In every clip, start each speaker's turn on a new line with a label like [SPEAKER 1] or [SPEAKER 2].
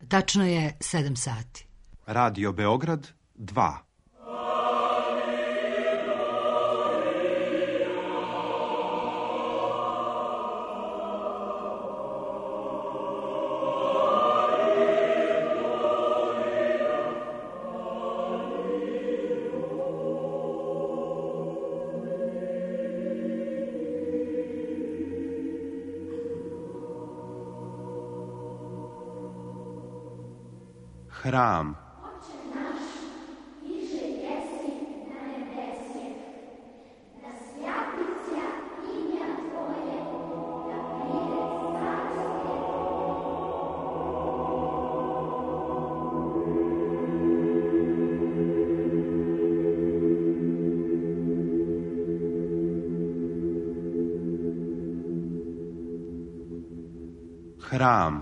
[SPEAKER 1] Tačno je 7 sati.
[SPEAKER 2] Radio Beograd 2. Hram. Hram.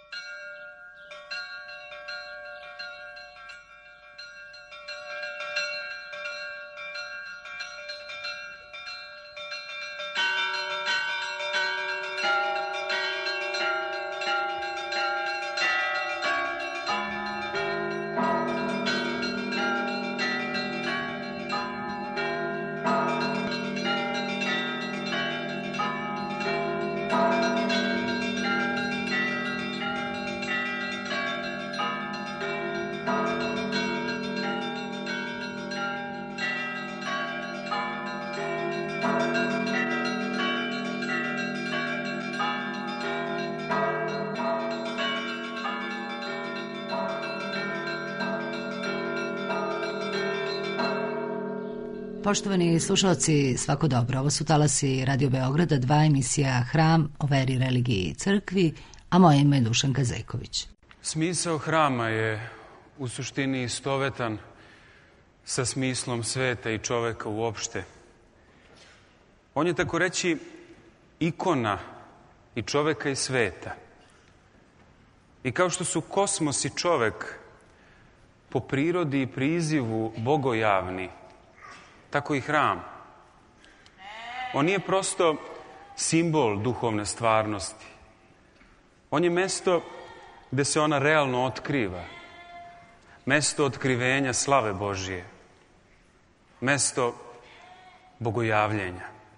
[SPEAKER 1] Poštovani slušalci, svako dobro. Ovo su talasi Radio Beograda 2, emisija Hram o veri, religiji i crkvi, a moje ime je Dušanka Zejković.
[SPEAKER 3] Smisao hrama je u suštini istovetan sa smislom sveta i čoveka uopšte. On je, tako reći, ikona i čoveka i sveta. I kao što su kosmos i čovek po prirodi i prizivu bogojavni, tako i hram. On nije prosto simbol duhovne stvarnosti. On je mesto gde se ona realno otkriva. Mesto otkrivenja slave Božije. Mesto bogojavljenja.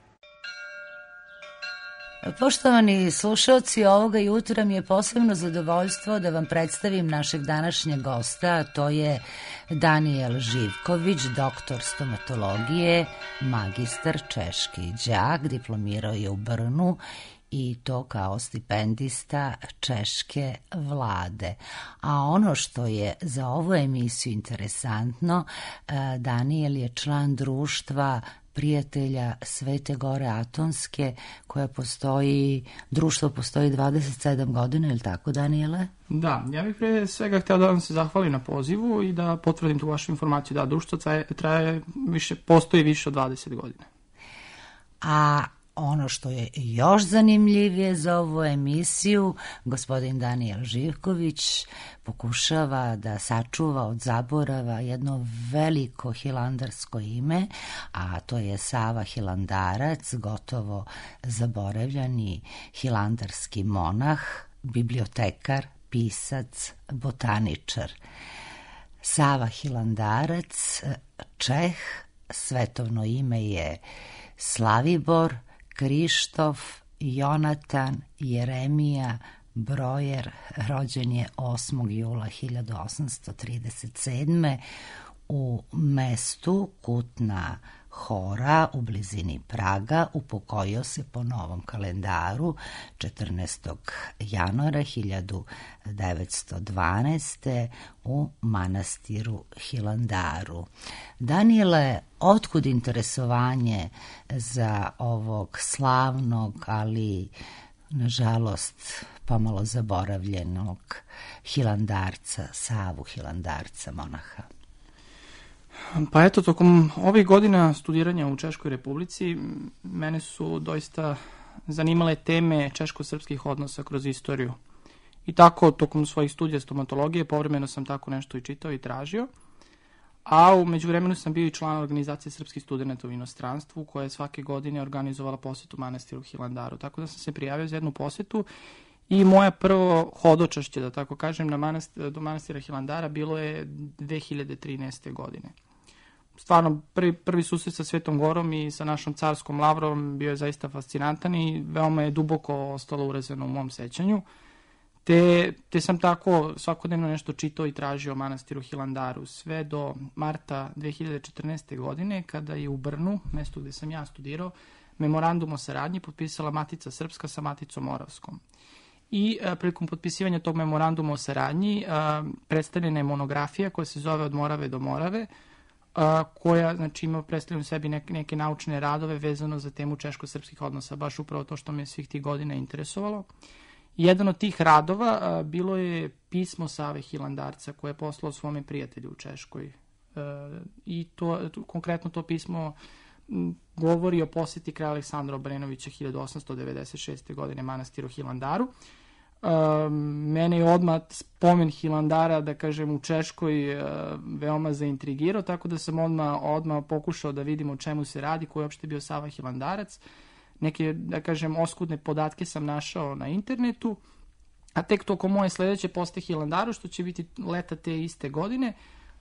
[SPEAKER 1] Poštovani slušalci, ovoga jutra mi je posebno zadovoljstvo da vam predstavim našeg današnjeg gosta, a to je Danijel Živković, doktor stomatologije, magistar, češki đak, diplomirao je u Brnu i to kao stipendista češke vlade. A ono što je za ovu emisiju interesantno, Danijel je član društva prijatelja Svete Gore Atonske, koja postoji, društvo postoji 27 godina, je li tako, Danijele?
[SPEAKER 4] Da, ja bih pre svega hteo da vam se zahvalim na pozivu i da potvrdim tu vašu informaciju. Da, društvo postoji više od 20 godina.
[SPEAKER 1] A ono što je još zanimljivije za ovu emisiju, gospodin Danijel Živković pokušava da sačuva od zaborava jedno veliko hilandarsko ime, a to je Sava Hilandarac, gotovo zaboravljani hilandarski monah, bibliotekar, pisac, botaničar. Sava Hilandarac, Čeh, svetovno ime je Slavibor Krištof Jonatan Jeremija Brojer, rođen je 8. jula 1837. u mestu Kutna Hora u blizini Praga. Upokojio se po novom kalendaru 14. januara 1912. u manastiru Hilandaru. Danijele, otkud interesovanje za ovog slavnog, ali nažalost pomalo zaboravljenog hilandarca, Savu Hilandarca, monaha?
[SPEAKER 4] Pa eto, tokom ovih godina studiranja u Češkoj Republici mene su doista zanimale teme češko-srpskih odnosa kroz istoriju. I tako, tokom svojih studija stomatologije, povremeno sam tako nešto i čitao i tražio. A u međuvremenu sam bio i član organizacije srpskih studenta u inostranstvu, koja je svake godine organizovala posetu manastiru Hilandaru. Tako da sam se prijavio za jednu posetu i moja prvo hodočašće, da tako kažem, do manastira Hilandara bilo je 2013. godine. Stvarno, prvi susret sa Svetom Gorom i sa našom carskom lavrom bio je zaista fascinantan i veoma je duboko ostalo urezano u mom sećanju. Te sam tako svakodnevno nešto čitao i tražio o manastiru Hilandaru sve do marta 2014. godine kada je u Brnu, mesto gde sam ja studirao, memorandum o saradnji potpisala Matica Srpska sa Maticom Moravskom. I prilikom potpisivanja tog memoranduma o saradnji predstavljena je monografija koja se zove Od Morave do Morave, koja znači, ima predstavljeno u sebi neke naučne radove vezano za temu češko-srpskih odnosa, baš upravo to što me svih tih godina interesovalo. Jedan od tih radova bilo je pismo Save Hilandarca koje je poslao svome prijatelju u Češkoj. I konkretno to pismo govori o posjeti kralja Aleksandra Obrenovića 1896. godine manastiru Hilandaru. Mene je odmah spomen Hilandara, da kažem, u Češkoj veoma zaintrigirao, tako da sam odmah pokušao da vidim o čemu se radi, koji je uopšte bio Sava Hilandarac. Neke, da kažem, oskudne podatke sam našao na internetu, a tek tokom moje sledeće posete Hilandaru, što će biti leta te iste godine,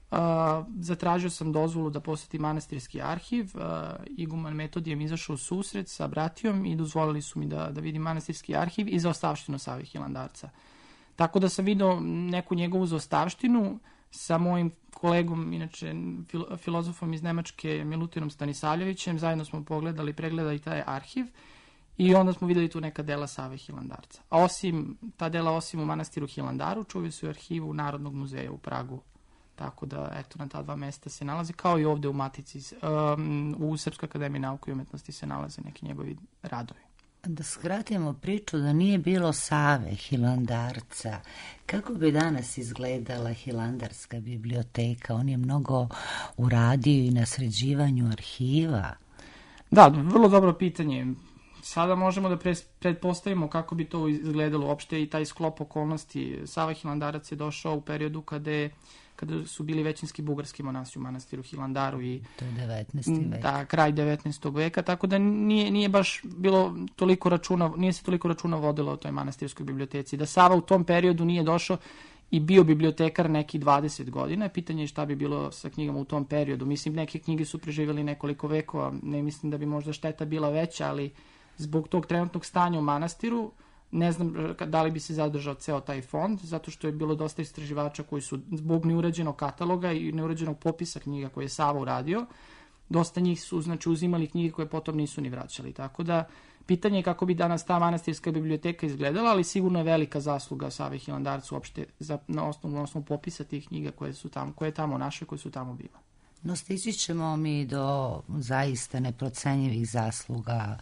[SPEAKER 4] zatražio sam dozvolu da posetim manastirski arhiv. Iguman Metodije mi izašao u susret sa bratijom i dozvolili su mi da vidim manastirski arhiv i zaostavštinu Save Hilandarca. Tako da sam vidio neku njegovu zaostavštinu sa mojim kolegom, inače filozofom iz Nemačke, Milutinom Stanisavljevićem. Zajedno smo pregledali taj arhiv i onda smo videli tu neka dela Save Hilandarca. A ta dela osim u manastiru Hilandaru, čuvaju se u arhivu Narodnog muzeja u Pragu. Tako da, eto, na ta dva mesta se nalaze, kao i ovde u Matici, u Srpskoj akademiji nauke i umetnosti se nalaze neki njegovi radovi.
[SPEAKER 1] Da skratimo priču, da nije bilo Save Hilandarca, kako bi danas izgledala Hilandarska biblioteka? On je mnogo uradio i na sređivanju arhiva.
[SPEAKER 4] Da, vrlo dobro pitanje. Sada možemo da pretpostavimo kako bi to izgledalo uopšte i taj sklop okolnosti. Sava Hilandarac je došao u periodu kada su bili većinski bugarski monasi u manastiru Hilandaru i
[SPEAKER 1] to je 19. vek.
[SPEAKER 4] Da, kraj 19. veka, tako da nije baš bilo nije se toliko računa vodilo o toj manastirskoj biblioteci. Da Sava u tom periodu nije došao i bio bibliotekar neki 20 godina, pitanje je šta bi bilo sa knjigama u tom periodu. Mislim, neke knjige su preživjeli nekoliko vekova, ne mislim da bi možda šteta bila veća, ali zbog tog trenutnog stanja u manastiru ne znam da li bi se zadržao ceo taj fond, zato što je bilo dosta istraživača koji su zbog neurađenog kataloga i neurađenog popisa knjiga koje je Sava uradio, dosta njih su znači uzimali knjige koje potom nisu ni vraćali. Tako da pitanje je kako bi danas ta manastirska biblioteka izgledala, ali sigurno je velika zasluga Save Hilandarca uopšte na osnovu popisa tih knjiga koje je tamo naše, koje su tamo bile.
[SPEAKER 1] No, stići ćemo mi do zaista neprocenjivih zasluga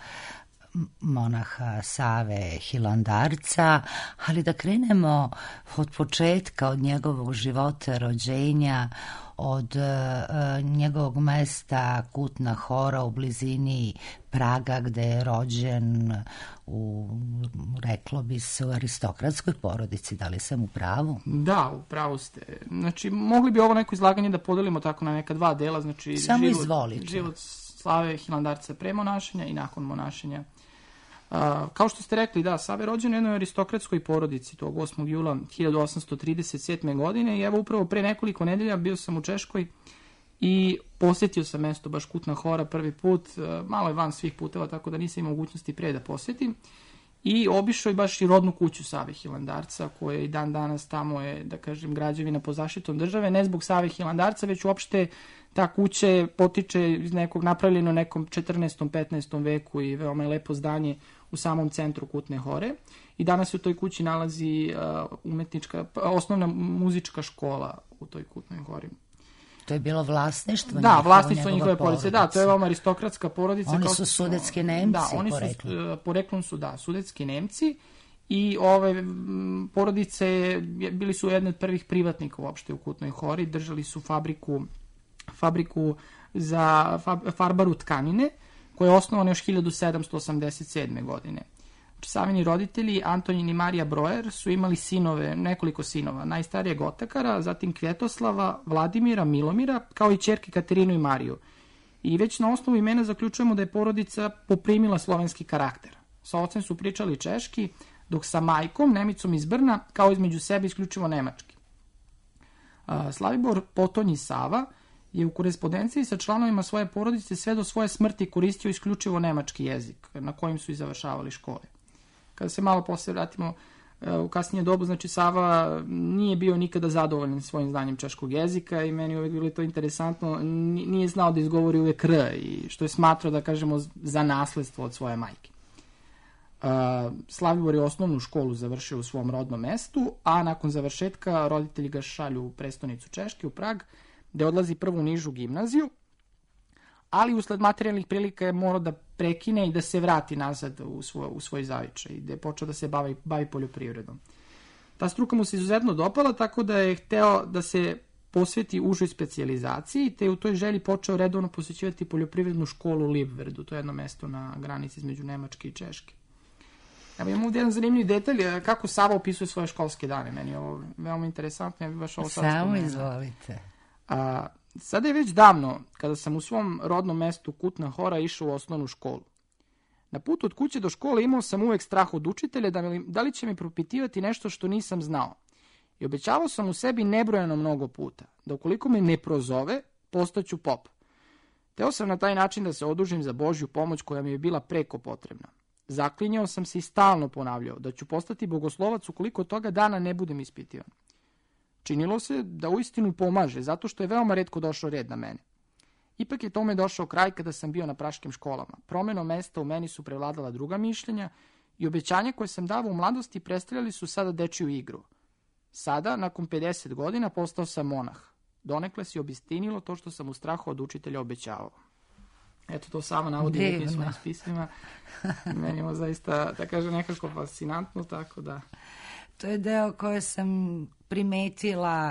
[SPEAKER 1] monaha Save Hilandarca, ali da krenemo od početka, od njegovog života, rođenja, od njegovog mesta Kutna Hora u blizini Praga, gde je rođen reklo bi se, u aristokratskoj porodici. Da li sam u pravu?
[SPEAKER 4] Da, u pravu ste. Znači, mogli bi ovo neko izlaganje da podelimo tako na neka dva dela. Znači,
[SPEAKER 1] samo izvolite.
[SPEAKER 4] Život Save Hilandarca pre monašenja i nakon monašenja. Kao što ste rekli, da, Sava je rođen u jednoj aristokratskoj porodici tog 8. jula 1837. godine i evo upravo pre nekoliko nedelja bio sam u Češkoj i posjetio sam mesto baš Kutna Hora prvi put, malo je van svih puteva, tako da nisam imao mogućnosti pre da posjetim, i obišao i baš i rodnu kuću Save Hilandarca, koja i dan danas tamo je, da kažem, građevina pod zaštitom države, ne zbog Save Hilandarca, već uopšte ta kuća potiče iz nekog napravljeno nekom 14. 15. veku i veoma je lepo zdanje u samom centru Kutne Hore. I danas u toj kući nalazi osnovna muzička škola u toj Kutnoj Hori.
[SPEAKER 1] To je bilo vlasništvo
[SPEAKER 4] njihova, vlasništvo njihove porodice. Da, to je veoma aristokratska porodica.
[SPEAKER 1] Oni su sudetski Nemci,
[SPEAKER 4] da, oni poreklom su, sudetski Nemci. I ove porodice bili su jedne od prvih privatnika uopšte u Kutnoj Hori. Držali su fabriku za farbaru tkanine, koja je osnovana još 1787. godine. Savini roditelji, Antonijin i Marija Brojer, su imali nekoliko sinova, najstarijeg Otakara, zatim Kvjetoslava, Vladimira, Milomira, kao i ćerke Katerinu i Mariju. I već na osnovu imena zaključujemo da je porodica poprimila slovenski karakter. Sa ocem su pričali češki, dok sa majkom, Nemicom iz Brna, kao između sebe isključivo nemački. Slavibor Potonji Sava je u korespondenciji sa članovima svoje porodice sve do svoje smrti koristio isključivo nemački jezik, na kojim su i završavali škole. Kada se malo posle vratimo u kasnije dobu, znači Sava nije bio nikada zadovoljan svojim znanjem češkog jezika i meni uvek bilo to interesantno, nije znao da izgovori uvek R, i što je smatrao, da kažemo, za nasledstvo od svoje majke. Slavibor je osnovnu školu završio u svom rodnom mestu, a nakon završetka roditelji ga šalju u prestonicu Češke, u Prag, gde odlazi prvu nižu gimnaziju, ali usled materijalnih prilika je morao da prekine i da se vrati nazad u svoj zavičaj, gde je počeo da se bavi poljoprivredom. Ta struka mu se izuzetno dopala, tako da je hteo da se posveti užoj specijalizaciji, te je u toj želji počeo redovno posjećivati poljoprivrednu školu u Libverdu, to je jedno mesto na granici između Nemačke i Češke. Evo, imamo ovdje jedan zanimljiv detalj kako Sava opisuje svoje školske dane. Meni je ovo veoma interesantno, ja bih baš ovo sad spomenuo.
[SPEAKER 1] Samo izvolite.
[SPEAKER 4] Sada je već davno, kada sam u svom rodnom mestu Kutna Hora išao u osnovnu školu. Na putu od kuće do škole imao sam uvek strah od učitelja da li će mi propitivati nešto što nisam znao. I obećavao sam u sebi nebrojeno mnogo puta, da ukoliko me ne prozove, postaću pop. Teo sam na taj način da se odužim za Božju pomoć koja mi je bila preko potrebna. Zaklinjao sam se i stalno ponavljao da ću postati bogoslovac ukoliko toga dana ne budem ispitivan. Činilo se da uistinu pomaže, zato što je veoma retko došao red na mene. Ipak je tome došao kraj kada sam bio na praškim školama. Promenom mesta u meni su prevladala druga mišljenja i obećanja koje sam davao u mladosti predstavljali su sada dečiju igru. Sada, nakon 50 godina, postao sam monah. Donekle se obistinilo to što sam u strahu od učitelja obećavao. Eto, to samo navodi u svojim spisima. Meni je ovo zaista, da kažem, nekako fascinantno, tako da...
[SPEAKER 1] To je deo koje sam primetila,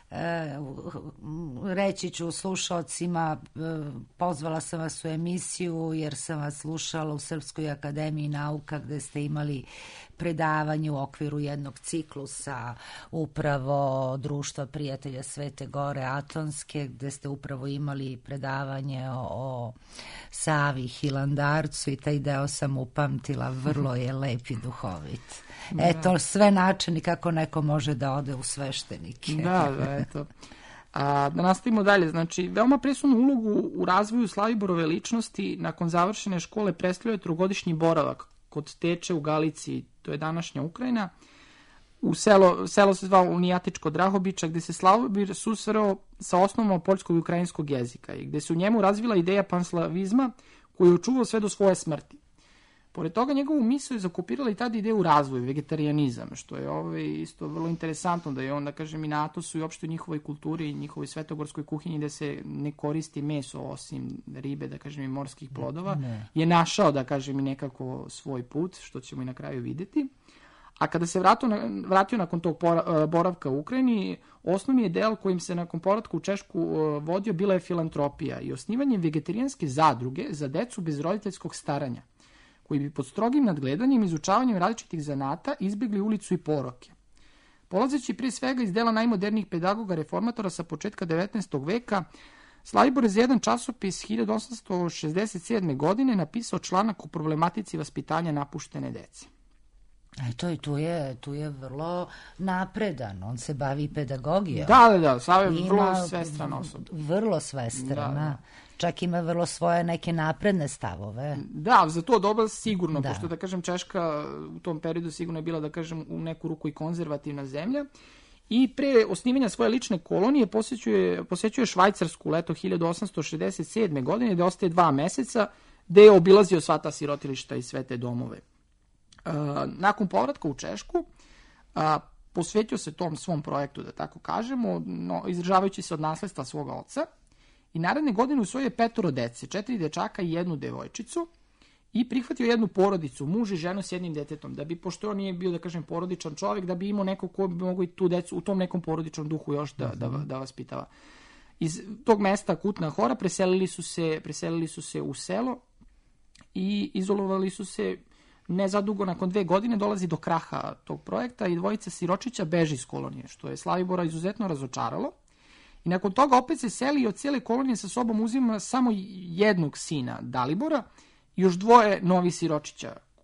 [SPEAKER 1] reći ću slušalcima, pozvala sam vas u emisiju jer sam vas slušala u Srpskoj akademiji nauka gde ste imali predavanje u okviru jednog ciklusa upravo Društva prijatelja Svete Gore Atonske, gde ste upravo imali predavanje o Savi Hilandarcu i taj deo sam upamtila, vrlo je lep i duhovit. Eto, sve načini kako neko može da ode u sveštenike.
[SPEAKER 4] Da, eto. Da nastavimo dalje, znači, veoma presudnu ulogu u razvoju Slaviborove ličnosti nakon završene škole predstavljao je trogodišnji boravak kod teče u Galiciji, to je današnja Ukrajina. Selo se zvao Unijatičko Drahobiča, gde se Slavibor susreo sa osnovama poljskog i ukrajinskog jezika i gde se u njemu razvila ideja panslavizma koju je očuvao sve do svoje smrti. Pored toga, njegovu misao je zakopirala i tada ideju razvoju, vegetarijanizam, što je isto vrlo interesantno, da je on, da kažem, i na Atosu i uopšte u njihovoj kulturi i njihovoj svetogorskoj kuhinji da se ne koristi meso osim ribe, da kažem, i morskih plodova, je našao, da kažem, i nekako svoj put, što ćemo i na kraju vidjeti. A kada se vratio nakon tog boravka u Ukrajini, osnovni je del kojim se nakon povratka u Češku vodio bila je filantropija i osnivanje vegetarijanske zadruge za decu bez roditeljskog staranja, koji bi pod strogim nadgledanjem i izučavanjem različitih zanata izbjegli ulicu i poroke. Polazeći prije svega iz dela najmodernijih pedagoga reformatora sa početka 19. veka, Slavibor je za jedan časopis 1867. godine napisao članak o problematici vaspitanja napuštene dece.
[SPEAKER 1] Eto, i tu je vrlo napredan, on se bavi pedagogijom.
[SPEAKER 4] Da, Sava je vrlo svestrana osoba.
[SPEAKER 1] Vrlo svestrana. Čak ima vrlo svoje neke napredne stavove.
[SPEAKER 4] Da, za to doba sigurno, pošto, da kažem, Češka u tom periodu sigurno je bila, da kažem, u neku ruku i konzervativna zemlja. I pre osnivanja svoje lične kolonije posjećuje Švajcarsku leto 1867. godine, gde ostaje 2 meseca, gde je obilazio sva ta sirotilišta i sve te domove. Nakon povratka u Češku, posvetio se tom svom projektu, da tako kažemo, izdržavajući se od nasledstva svoga oca. I naredne godine usvojio je 5 dece, 4 dečaka i 1 devojčicu i prihvatio jednu porodicu, muž i ženu s jednim detetom, da bi, pošto on nije bio, da kažem, porodičan čovjek, da bi imao neko ko bi mogao i tu decu u tom nekom porodičnom duhu još da vaspitava. Iz tog mesta Kutna Hora preselili su se u selo i izolovali su se. Nezadugo, nakon 2 godine, dolazi do kraha tog projekta i dvojica siročića beži iz kolonije, što je Slavibora izuzetno razočaralo. I nakon toga opet se seli i od cijele kolonije sa sobom uzima samo jednog sina, Dalibora, i još 2 novi siročića,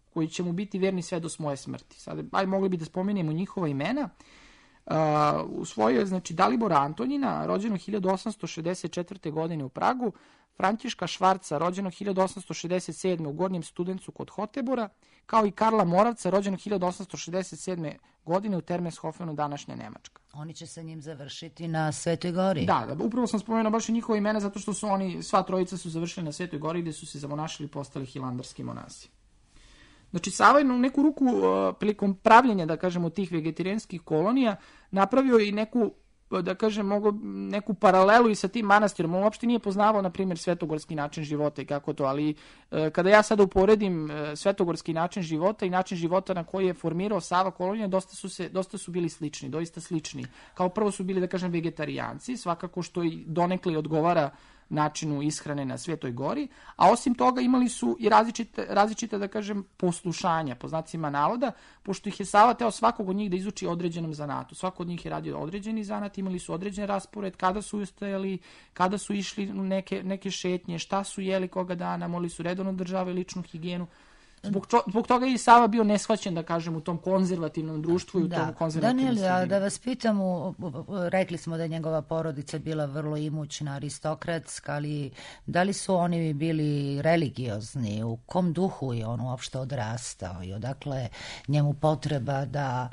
[SPEAKER 4] koji će mu biti verni sve do svoje smrti. Sad, mogli bi da spomenemo njihova imena. Usvojio je, znači, Dalibora Antonjina, rođeno 1864. godine u Pragu, Františka Švarca, rođeno 1867. u Gornjem Studencu kod Hotebora, kao i Karla Moravca, rođeno 1867. godine u Termeshofenu, današnja Nemačka.
[SPEAKER 1] Oni će sa njim završiti na Svetoj gori.
[SPEAKER 4] Da, upravo sam spomenuo baš i njihova imena, zato što su oni, sva trojica su završili na Svetoj gori, gde su se zamonašili i postali hilandarski monasi. Znači, Sava je u neku ruku prilikom pravljenja, da kažemo, tih vegetarijanskih kolonija napravio i neku, da kažem, neku paralelu i sa tim manastirom. On uopšte nije poznavao, na primjer, svetogorski način života i kako to, ali kada ja sada uporedim svetogorski način života i način života na koji je formirao Sava kolonija, dosta su bili slični, doista slični. Kao prvo su bili, da kažem, vegetarijanci, svakako što i donekle odgovara načinu ishrane na Svetoj gori, a osim toga imali su i različite, da kažem, poslušanja, po znacima navoda, pošto ih je Sava teo svakog od njih da izuči određenom zanatu. Svako od njih je radio određeni zanat, imali su određen raspored, kada su ustajali, kada su išli u neke šetnje, šta su jeli koga dana, morali su redovno održavati ličnu higijenu. Zbog toga je i Sava bio neshvaćen, da kažem, u tom konzervativnom društvu i u tom konzervativnom sredini.
[SPEAKER 1] Daniel, da vas pitam, rekli smo da je njegova porodica bila vrlo imućna, aristokratska, ali da li su oni bili religiozni? U kom duhu je on uopšte odrastao i odakle njemu potreba da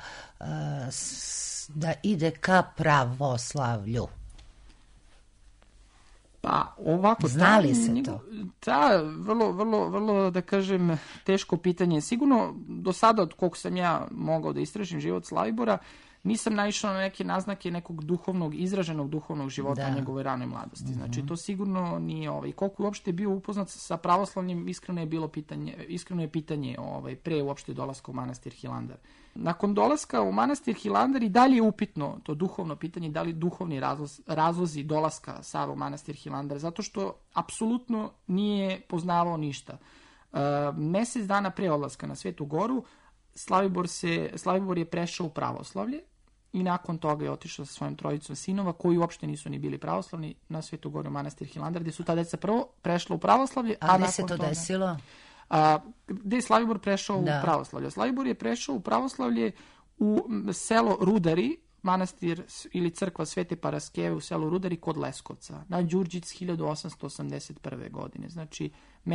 [SPEAKER 1] ide ka pravoslavlju?
[SPEAKER 4] Pa ovako,
[SPEAKER 1] znali se to?
[SPEAKER 4] Vrlo, da kažem, teško pitanje. Sigurno, do sada, od koliko sam ja mogao da istražim život Slavibora, nisam naišao na neke naznake nekog izraženog duhovnog života u njegove ranoj mladosti. Znači, to sigurno nije, koliko je uopšte bio upoznat sa pravoslavljem, iskreno je pitanje pre uopšte dolaska u manastir Hilandar. Nakon dolaska u manastir Hilandar i dalje je upitno to duhovno pitanje, da li duhovni razlozi dolaska Sava u manastir Hilandar, zato što apsolutno nije poznavao ništa. Mesec dana pre odlaska na Svetu goru, Slavibor je prešao u pravoslavlje i nakon toga je otišao sa svojom trojicom sinova, koji uopšte nisu ni bili pravoslavni, na Svetu goru manastir Hilandar, gde su ta deca prvo prešla u pravoslavlje.
[SPEAKER 1] A gde se to desilo?
[SPEAKER 4] Gde je Slavibor prešao u pravoslavlje? Slavibor je prešao u pravoslavlje u selo Rudari, manastir ili crkva Svete Paraskeve u selu Rudari kod Leskovca, na Đurđic 1881. godine. Znači,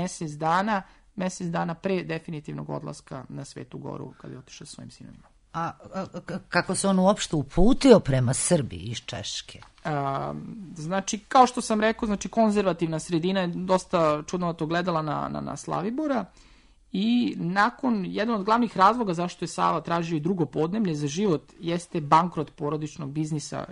[SPEAKER 4] mesec dana pre definitivnog odlaska na Svetu goru, kada je otišao svojim sinovima.
[SPEAKER 1] A kako se on uopšte uputio prema Srbiji iz Češke?
[SPEAKER 4] Znači, kao što sam rekao, znači, konzervativna sredina je dosta čudnovato gledala na Slavibora i nakon, jedan od glavnih razloga zašto je Sava tražio i drugo podneblje za život jeste bankrot porodičnog biznisa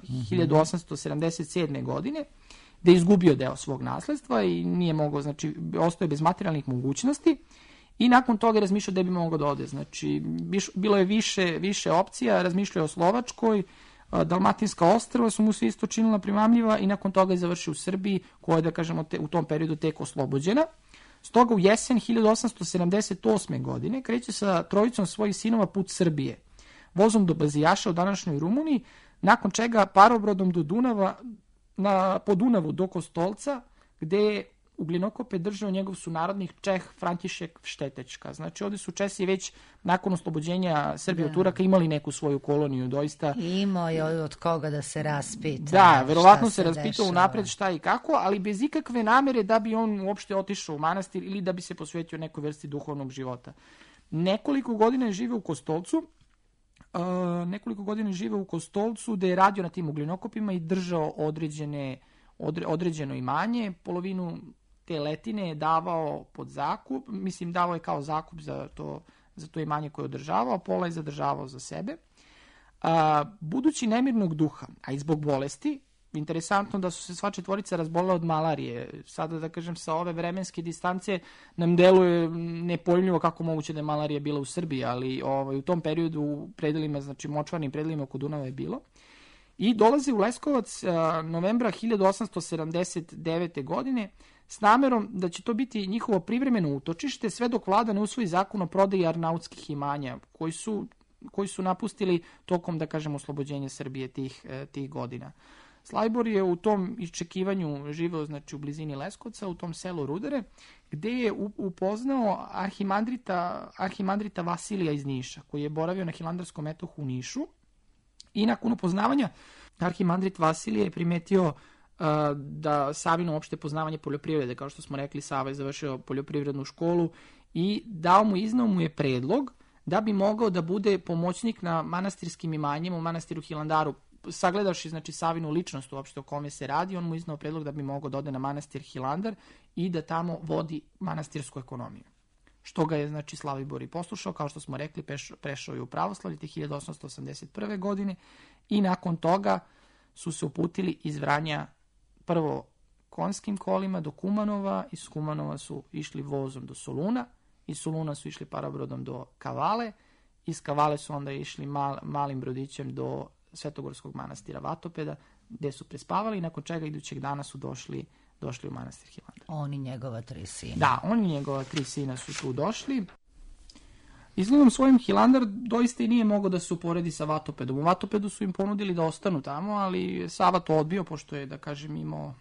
[SPEAKER 4] 1877. godine, gde je izgubio deo svog nasledstva i nije mogao, znači, ostao je bez materijalnih mogućnosti. I nakon toga je razmišljao gde bi mogao da ode. Znači, bilo je više opcija, razmišljao o Slovačkoj, Dalmatinska ostrva su mu se isto činila primamljiva i nakon toga je završio u Srbiji, koja je, da kažemo, u tom periodu tek oslobođena. Stoga u jesen 1878. godine kreće sa trojicom svojih sinova put Srbije, vozom do Bazijaša u današnjoj Rumuniji, nakon čega parobrodom do Dunava, po Dunavu do Kostolca, gde je Ugljenokope držao njegov sunarodnik Čeh František Štetečka. Znači, ovdje su Česi već nakon oslobođenja Srbije od Turaka imali neku svoju koloniju, doista.
[SPEAKER 1] Imao je od koga da se raspita.
[SPEAKER 4] Da, verovatno se raspitao unapred šta i kako, ali bez ikakve namere da bi on uopšte otišao u manastir ili da bi se posvetio nekoj vrsti duhovnog života. Nekoliko godina je živeo u Kostolcu, gde je radio na tim ugljenokopima i držao određeno imanje, polovinu te letine je davao pod zakup, davao je kao zakup za to imanje koje je održavao, a pola je zadržavao za sebe. Budući nemirnog duha, a i zbog bolesti, interesantno da su se sva četvorica razbolila od malarije. Sada, da kažem, sa ove vremenske distance nam deluje nepojmljivo kako moguće da je malarija bila u Srbiji, ali u tom periodu u predelima, znači močvarnim predelima oko Dunava je bilo. I dolazi u Leskovac novembra 1879. godine s namerom da će to biti njihovo privremeno utočište sve dok vlada ne usvoji zakon o prodaji arnautskih imanja koji su napustili tokom, da kažem, oslobođenja Srbije tih godina. Slajbor je u tom iščekivanju živeo, znači u blizini Leskovca, u tom selu Rudare, gde je upoznao arhimandrita Vasilija iz Niša, koji je boravio na Hilandarskom metohu u Nišu. I nakon upoznavanja, arhimandrit Vasilije je primetio da Savino opšte poznavanje poljoprivrede, kao što smo rekli, Sava je završio poljoprivrednu školu i iznao mu je predlog da bi mogao da bude pomoćnik na manastirskim imanjima u manastiru Hilandaru. Sagledavši, znači, Savinu ličnost uopšte o kome se radi, on mu iznao predlog da bi mogao da ode na manastir Hilandar i da tamo vodi manastirsku ekonomiju. Što ga je, znači, Slavibor i poslušao, kao što smo rekli, prešao je u pravoslavlje te 1881. godine i nakon toga su se uputili iz Vranja prvo konjskim kolima do Kumanova, iz Kumanova su išli vozom do Soluna, iz Soluna su išli parabrodom do Kavale, iz Kavale su onda išli malim brodićem do Svetogorskog manastira Vatopeda, gde su prespavali i nakon čega idućeg dana su došli u manastir Hilandar.
[SPEAKER 1] On i njegova 3 sina.
[SPEAKER 4] Da, on i njegova 3 sina su tu došli. Izgledom svojim Hilandar doista i nije mogao da se uporedi sa Vatopedom. U Vatopedu su im ponudili da ostanu tamo, ali Sava to odbio, pošto je, da kažem, imao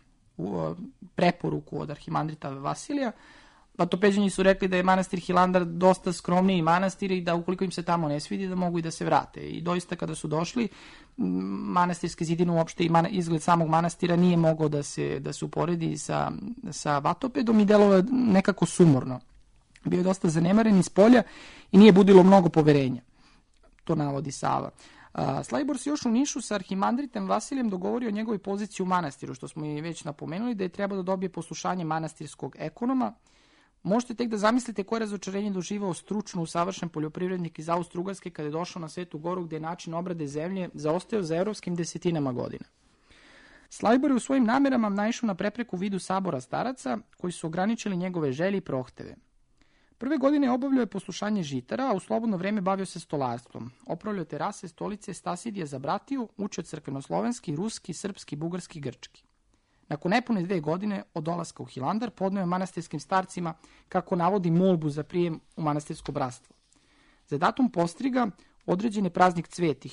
[SPEAKER 4] preporuku od arhimandrita Vasilija. Vatopeđani su rekli da je manastir Hilandar dosta skromniji manastir i da ukoliko im se tamo ne svidi, da mogu i da se vrate. I doista kada su došli, manastirske zidine uopšte i izgled samog manastira nije mogao da se uporedi sa Vatopedom i delovao je nekako sumorno. Bio je dosta zanemaren iz polja i nije budilo mnogo poverenja. To navodi Sava. Slajbor se još u Nišu sa arhimandritem Vasilijem dogovorio o njegovoj poziciji u manastiru, što smo i već napomenuli, da je trebao da dobije poslušanje manastirskog ekonoma. Možete tek da zamislite koje razočarenje doživao stručno usavršen poljoprivrednik iz Austro-Ugarske kada je došao na Svetu Goru, gde je način obrade zemlje zaostajao za evropskim desetinama godina. Slajbor je u svojim namerama naišao na prepreku u vidu sabora staraca, koji su ograničili njegove želje i prohteve. Prve godine obavljao je poslušanje žitara, a u slobodno vreme bavio se stolarstvom. Opravljao terase, stolice, Stasidije za bratiju, učio crkvenoslovenski, ruski, srpski, bugarski, grčki. Nakon nepune 2 godine od dolaska u Hilandar podneo je manastirskim starcima, kako navodi, molbu za prijem u manastirsko bratstvo. Za datum postriga određen je praznik Cveti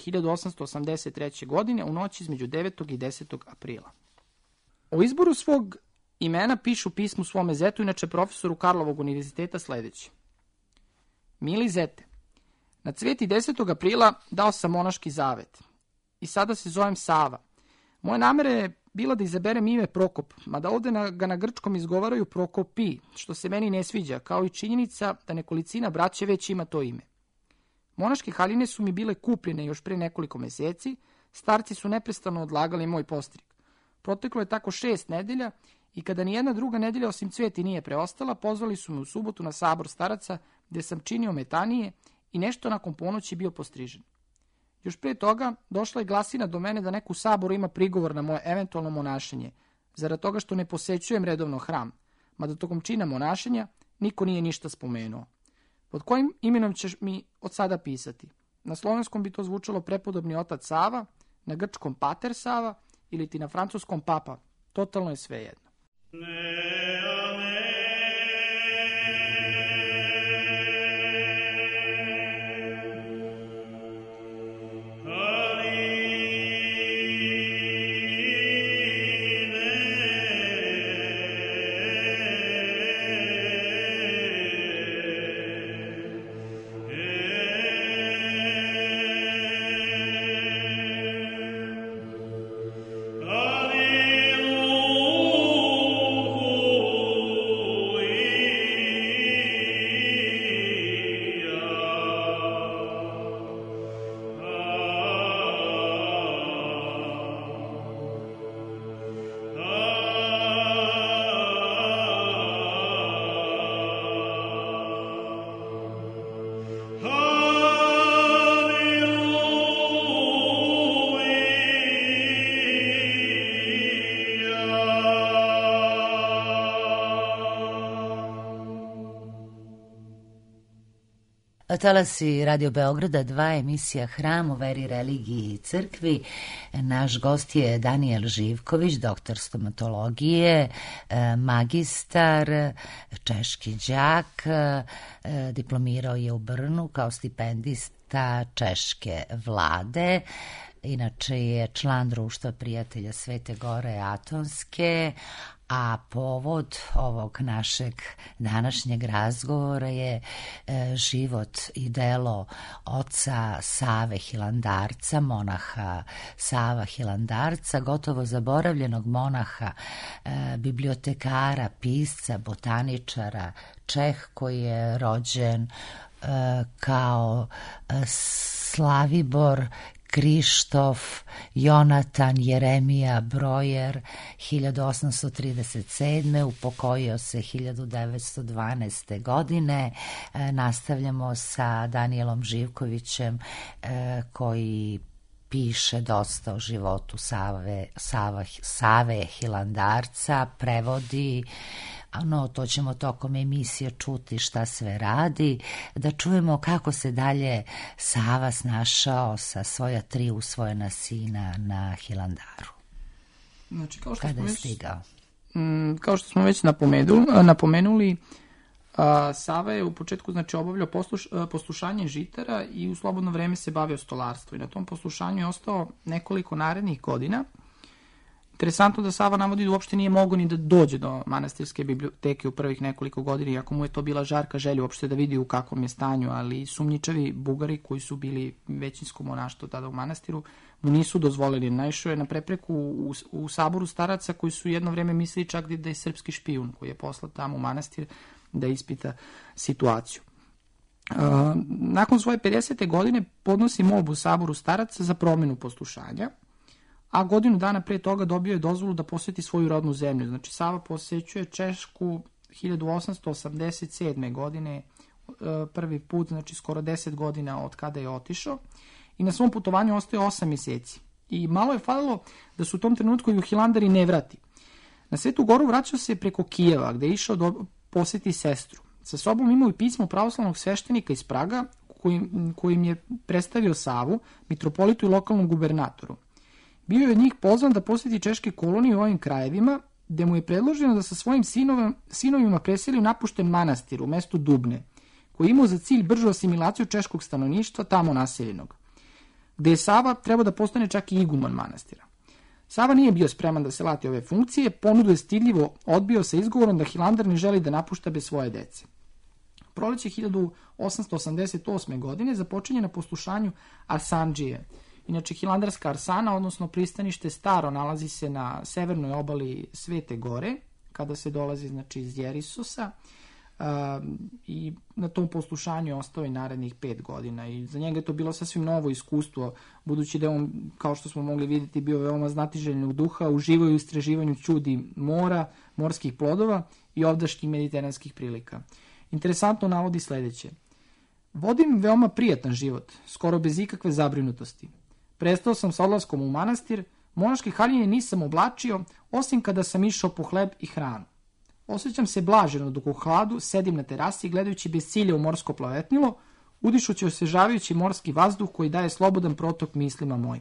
[SPEAKER 4] 1883. godine u noći između 9. i 10. aprila. O izboru svog imena pišu pismu svome zetu, inače profesoru Karlovog univerziteta, sledeće. Mili zete, na Cveti 10. aprila dao sam monaški zavet i sada se zovem Sava. Moja namera je bila da izaberem ime Prokop, mada ovde ga na grčkom izgovaraju Prokopi, što se meni ne sviđa, kao i činjenica da nekolicina braće već ima to ime. Monaške haljine su mi bile kupljene još pre nekoliko meseci, starci su neprestano odlagali moj postrig. Proteklo je tako 6 nedelja i kada ni jedna druga nedelja osim Cveti nije preostala, pozvali su me u subotu na sabor staraca, gde sam činio metanije i nešto nakon ponoći bio postrižen. Još pre toga došla je glasina do mene da neko u saboru ima prigovor na moje eventualno monašenje, zarad toga što ne posećujem redovno hram, mada tokom čina monašenja niko nije ništa spomenuo. Pod kojim imenom ćeš mi od sada pisati? Na slovenskom bi to zvučalo prepodobni otac Sava, na grčkom pater Sava ili ti na francuskom papa. Totalno je svejedno.
[SPEAKER 1] Talasi Radio Beograda 2, emisija Hram o veri, religiji i crkvi. Naš gost je Danijel Živković, doktor stomatologije, magistar, češki đak, diplomirao je u Brnu kao stipendista češke vlade inače je član društva prijatelja Svete Gore Atonske, a povod ovog našeg današnjeg razgovora je život i delo oca Save Hilandarca, monaha Sava Hilandarca, gotovo zaboravljenog monaha, bibliotekara, pisca, botaničara, Čeh koji je rođen kao Slavibor Krištof Jonatan Jeremija Brojer 1837. upokojio se 1912. godine. Nastavljamo sa Danijelom Živkovićem koji piše dosta o životu Save Hilandarca, prevodi, no to ćemo tokom emisije čuti šta sve radi, da čujemo kako se dalje Sava snašao sa svoja 3 usvojena sina na Hilandaru.
[SPEAKER 4] Znači,
[SPEAKER 1] kada je stigao?
[SPEAKER 4] Kao što smo već napomenuli, Sava je u početku obavljao poslušanje žitara i u slobodno vreme se bavio stolarstvom i na tom poslušanju je ostao nekoliko narednih godina. Interesantno da Sava navodi da uopšte nije mogao ni da dođe do manastirske biblioteke u prvih nekoliko godina, iako mu je to bila žarka želja uopšte da vidi u kakvom je stanju, ali sumnjičavi Bugari koji su bili većinsko monaštvo tada u manastiru mu nisu dozvolili. Naišao je na prepreku u saboru staraca koji su jedno vreme mislili čak da je srpski špijun koji je poslat tamo u manastir da ispita situaciju. Nakon svoje 50. godine podnosi molbu saboru staraca za promjenu poslušanja, a godinu dana pre toga dobio je dozvolu da posjeti svoju rodnu zemlju. Znači, Sava posećuje Češku 1887. godine, prvi put, znači skoro 10 godina od kada je otišao, i na svom putovanju ostaje 8 mjeseci. I malo je falilo da su u tom trenutku i u Hilandar i ne vrati. Na Svetu Goru vraćao se preko Kijeva, gde je išao da posjeti sestru. Sa sobom imao i pismo pravoslavnog sveštenika iz Praga, kojim je predstavio Savu, mitropolitu i lokalnom gubernatoru. Bio je od njih pozvan da posjeti češke kolonije u ovim krajevima, gde mu je predloženo da sa svojim sinovima preseli u napušten manastir u mestu Dubne, koji je imao za cilj bržu asimilaciju češkog stanovništva tamo naseljenog, gde je Sava trebao da postane čak i iguman manastira. Sava nije bio spreman da se lati ove funkcije, ponudu je stidljivo odbio sa izgovorom da Hilandar ne želi da napušta bez svoje dece. Proleće 1888. godine započinje na poslušanju Arsandžije. Inače, Hilandarska Arsana, odnosno pristanište Staro, nalazi se na severnoj obali Svete Gore, kada se dolazi iz Jerisosa, i na tom poslušanju je ostao i narednih 5 godina i za njega je to bilo sasvim novo iskustvo, budući da on, kao što smo mogli vidjeti, bio veoma znatiželjnog duha, uživao u istraživanju čudi mora, morskih plodova i ovdašnjih mediteranskih prilika. Interesantno navodi sljedeće: vodim veoma prijatan život, skoro bez ikakve zabrinutosti. Prestao sam sa odlaskom u manastir, monaške haljine nisam oblačio, osim kada sam išao po hleb i hranu. Osjećam se blaženo dok u hladu sedim na terasi gledajući bez cilja u morsko plavetnilo, udišući osvežavajući morski vazduh koji daje slobodan protok mislima mojim.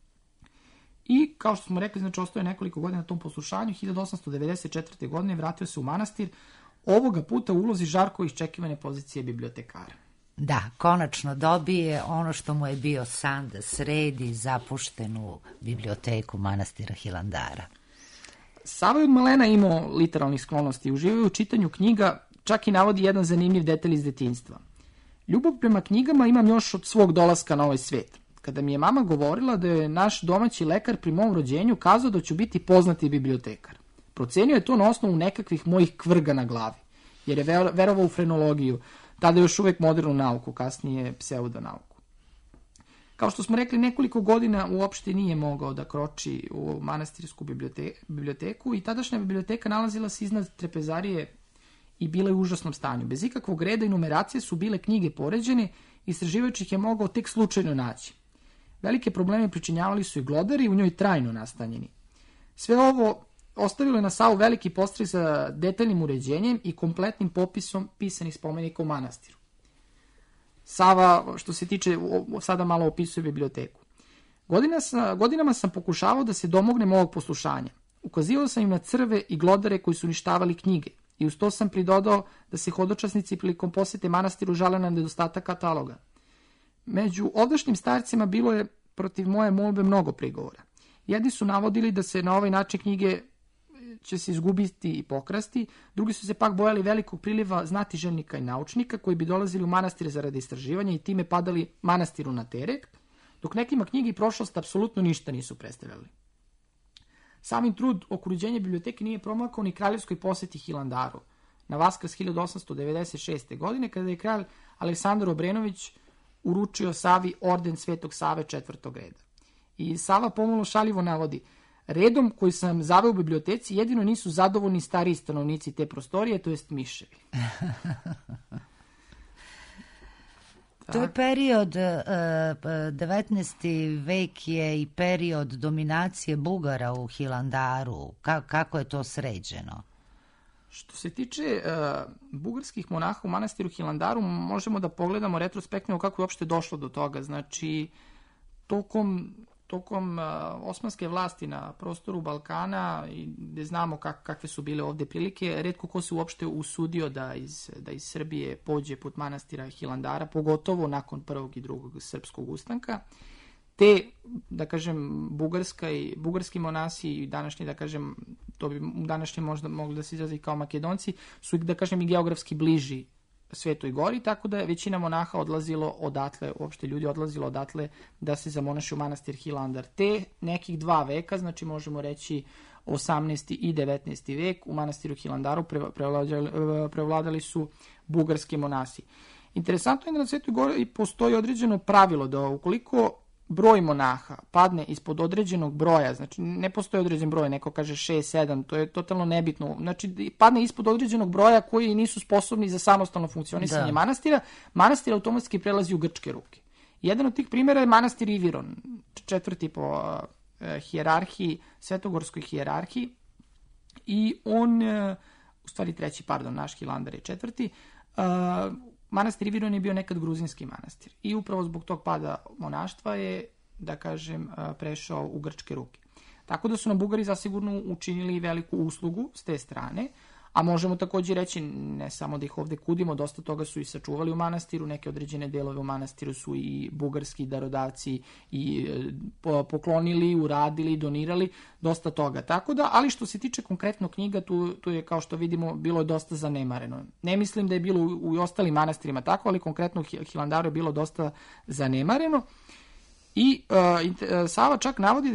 [SPEAKER 4] I, kao što smo rekli, ostao je nekoliko godina na tom poslušanju. 1894. godine vratio se u manastir, ovoga puta u ulozi žarko iščekivane pozicije bibliotekara.
[SPEAKER 1] Da, konačno dobije ono što mu je bio san, da sredi zapuštenu biblioteku manastira Hilandara.
[SPEAKER 4] Sava je od malena imao literalnih sklonosti, uživao u čitanju knjiga, čak i navodi jedan zanimljiv detalj iz detinjstva. Ljubav prema knjigama imam još od svog dolaska na ovaj svijet. Kada mi je mama govorila da je naš domaći lekar pri mom rođenju kazao da ću biti poznati bibliotekar. Procenio je to na osnovu nekakvih mojih kvrga na glavi, jer je verovao u frenologiju, tada još uvek modernu nauku, kasnije pseudonauku. Kao što smo rekli, nekoliko godina uopšte nije mogao da kroči u manastirsku biblioteku i tadašnja biblioteka nalazila se iznad trepezarije i bila je u užasnom stanju. Bez ikakvog reda i numeracije su bile knjige poređene, istraživač ih je mogao tek slučajno naći. Velike probleme pričinjavali su i glodari, u njoj trajno nastanjeni. Sve ovo ostavilo je na Savu veliki podstrek za detaljnim uređenjem i kompletnim popisom pisanih spomenika u manastiru. Sava, što se tiče, sada malo opisuje biblioteku. Godinama sam pokušavao da se domognem ovog poslušanja. Ukazivao sam im na crve i glodare koji su uništavali knjige i uz to sam pridodao da se hodočasnici prilikom posete manastiru žale na nedostatak kataloga. Među ovdašnjim starcima bilo je protiv moje molbe mnogo prigovora. Jedni su navodili da se na ovaj način knjige će se izgubiti i pokrasti, drugi su se pak bojali velikog priliva znatiželjnika i naučnika koji bi dolazili u manastire zaradi istraživanja i time padali manastiru na teret, dok nekima knjige i prošlost apsolutno ništa nisu predstavljali. Samim trud oko uređenja biblioteke nije promakao ni kraljevskoj poseti Hilandaru na Vaskrs 1896. godine, kada je kralj Aleksandar Obrenović uručio Savi orden Svetog Save 4. reda. I Sava pomalo šaljivo navodi: redom koji sam zaveo u biblioteci jedino nisu zadovoljni stariji stanovnici te prostorije, to jest miševi.
[SPEAKER 1] To je period, 19. vek je i period dominacije Bugara u Hilandaru. Kako je to sređeno?
[SPEAKER 4] Što se tiče bugarskih monaha u manastiru Hilandaru, možemo da pogledamo retrospektivno kako je uopšte došlo do toga. Znači, tokom osmanske vlasti na prostoru Balkana, gde znamo kakve su bile ovde prilike, retko ko se uopšte usudio da iz Srbije pođe put manastira Hilandara, pogotovo nakon prvog i drugog srpskog ustanka. Te, da kažem, bugarski monasi i današnji, da kažem, to bi današnji možda mogli da se izrazi kao Makedonci, su, da kažem, i geografski bliži Svetoj Gori, tako da je većina monaha odlazilo odatle, uopšte ljudi odlazilo odatle da se zamonaši u manastir Hilandar. Te nekih 2 veka, znači možemo reći 18. i 19. vek, u manastiru Hilandaru prevladali su bugarski monasi. Interesantno je da na Svetoj Gori postoji određeno pravilo da ukoliko broj monaha padne ispod određenog broja, znači ne postoji određen broj, neko kaže 6, 7, to je totalno nebitno, znači padne ispod određenog broja koji nisu sposobni za samostalno funkcionisanje manastira, manastir automatski prelazi u grčke ruke. Jedan od tih primjera je manastir Iviron, 4. po hijerarhiji, svetogorskoj hijerarhiji, i on, u stvari 3. pardon, naš Hilandar je 4. Manastir Iviron je bio nekad gruzinski manastir i upravo zbog tog pada monaštva je, da kažem, prešao u grčke ruke. Tako da su nam Bugari zasigurno učinili veliku uslugu s te strane, a možemo također reći, ne samo da ih ovde kudimo, dosta toga su i sačuvali u manastiru, neke određene delove u manastiru su i bugarski darodavci i poklonili, uradili, donirali, dosta toga. Tako da, ali što se tiče konkretno knjiga, tu je, kao što vidimo, bilo je dosta zanemareno. Ne mislim da je bilo u ostalim manastirima tako, ali konkretno u Hilandaru je bilo dosta zanemareno. I Sava čak navodi da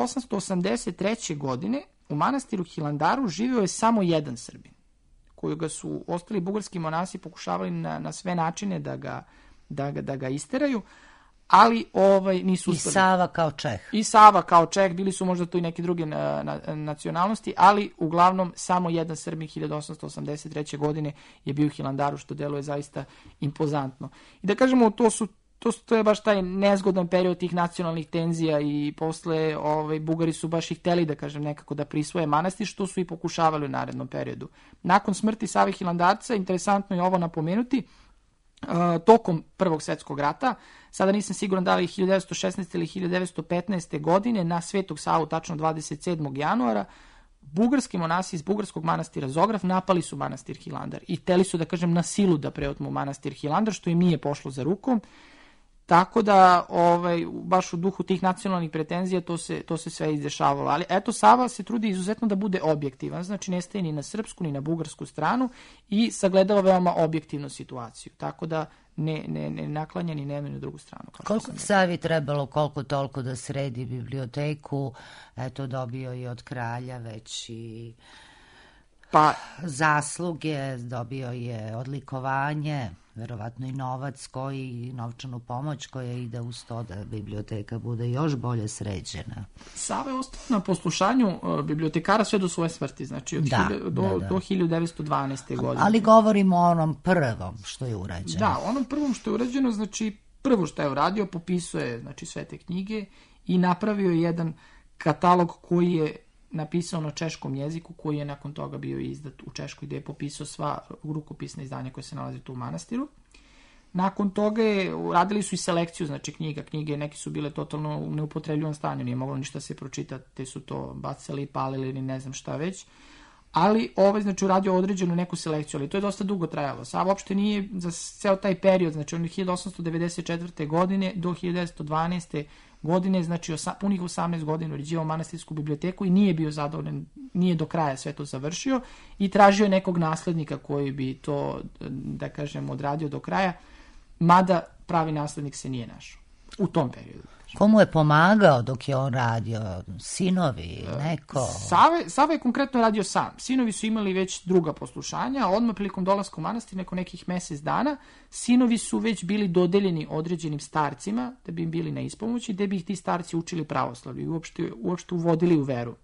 [SPEAKER 4] 1883. godine u manastiru Hilandaru živio je samo jedan Srbin, kojega su ostali bugarski monasi pokušavali na sve načine da ga isteraju, ali nisu uspeli.
[SPEAKER 1] I Sava kao Čeh.
[SPEAKER 4] I Sava kao Čeh, bili su možda tu i neke druge nacionalnosti, ali uglavnom samo jedan Srbin 1883. godine je bio u Hilandaru, što deluje zaista impozantno. I da kažemo, to je baš taj nezgodan period tih nacionalnih tenzija i posle Bugari su baš i hteli, da kažem, nekako da prisvoje manastir, što su i pokušavali u narednom periodu. Nakon smrti Save Hilandarca, interesantno je ovo napomenuti, tokom Prvog svjetskog rata, sada nisam siguran da li 1916. ili 1915. godine, na Svetog Savu, tačno 27. januara, bugarski monasi iz bugarskog manastira Zograf napali su manastir Hilandar i hteli su, da kažem, na silu da preotmu manastir Hilandar, što im nije pošlo za rukom. Tako da, baš u duhu tih nacionalnih pretenzija to se sve izdešavalo. Ali eto, Sava se trudi izuzetno da bude objektivan, znači ne staje ni na srpsku ni na bugarsku stranu i sagledava veoma objektivnu situaciju. Tako da ne naklanja ni na jednu ni na drugu stranu.
[SPEAKER 1] Koliko Savi trebalo koliko toliko da sredi biblioteku, eto dobio i od kralja već i zasluge, dobio je odlikovanje, verovatno i novac i novčanu pomoć koja ide uz to da biblioteka bude još bolje sređena.
[SPEAKER 4] Sava je ostao na poslušanju bibliotekara sve do svoje smrti, znači do 1912. godine.
[SPEAKER 1] Ali govorimo o onom prvom što je urađeno.
[SPEAKER 4] Da, onom prvom što je urađeno, znači prvo što je uradio, popisuje, znači, sve te knjige i napravio je jedan katalog koji je napisao na češkom jeziku, koji je nakon toga bio izdat u Češkoj, gde je popisao sva rukopisna izdanja koje se nalaze tu u manastiru. Nakon toga radili su i selekciju, znači knjige, neke su bile totalno u neupotrebljivom stanju, nije moglo ništa se pročitati, te su to bacali, palili ili ne znam šta već. Ali znači uradio određenu neku selekciju, ali to je dosta dugo trajalo. Sava uopšte nije za ceo taj period, znači od 1894. godine do 1912. godine, znači punih 18 godina uređivao manastirsku biblioteku i nije bio zadovoljan, nije do kraja sve to završio i tražio je nekog naslednika koji bi to, da kažem, odradio do kraja, mada pravi naslednik se nije našao u tom periodu.
[SPEAKER 1] Komu je pomagao dok je on radio? Sinovi, neko?
[SPEAKER 4] Sava je konkretno radio sam. Sinovi su imali već druga poslušanja, odmah prilikom dolaska u manastir, neko nekih mesec dana, sinovi su već bili dodeljeni određenim starcima, da bi im bili na ispomoći, da bi ih ti starci učili pravoslavlju i uopšte uvodili u veru.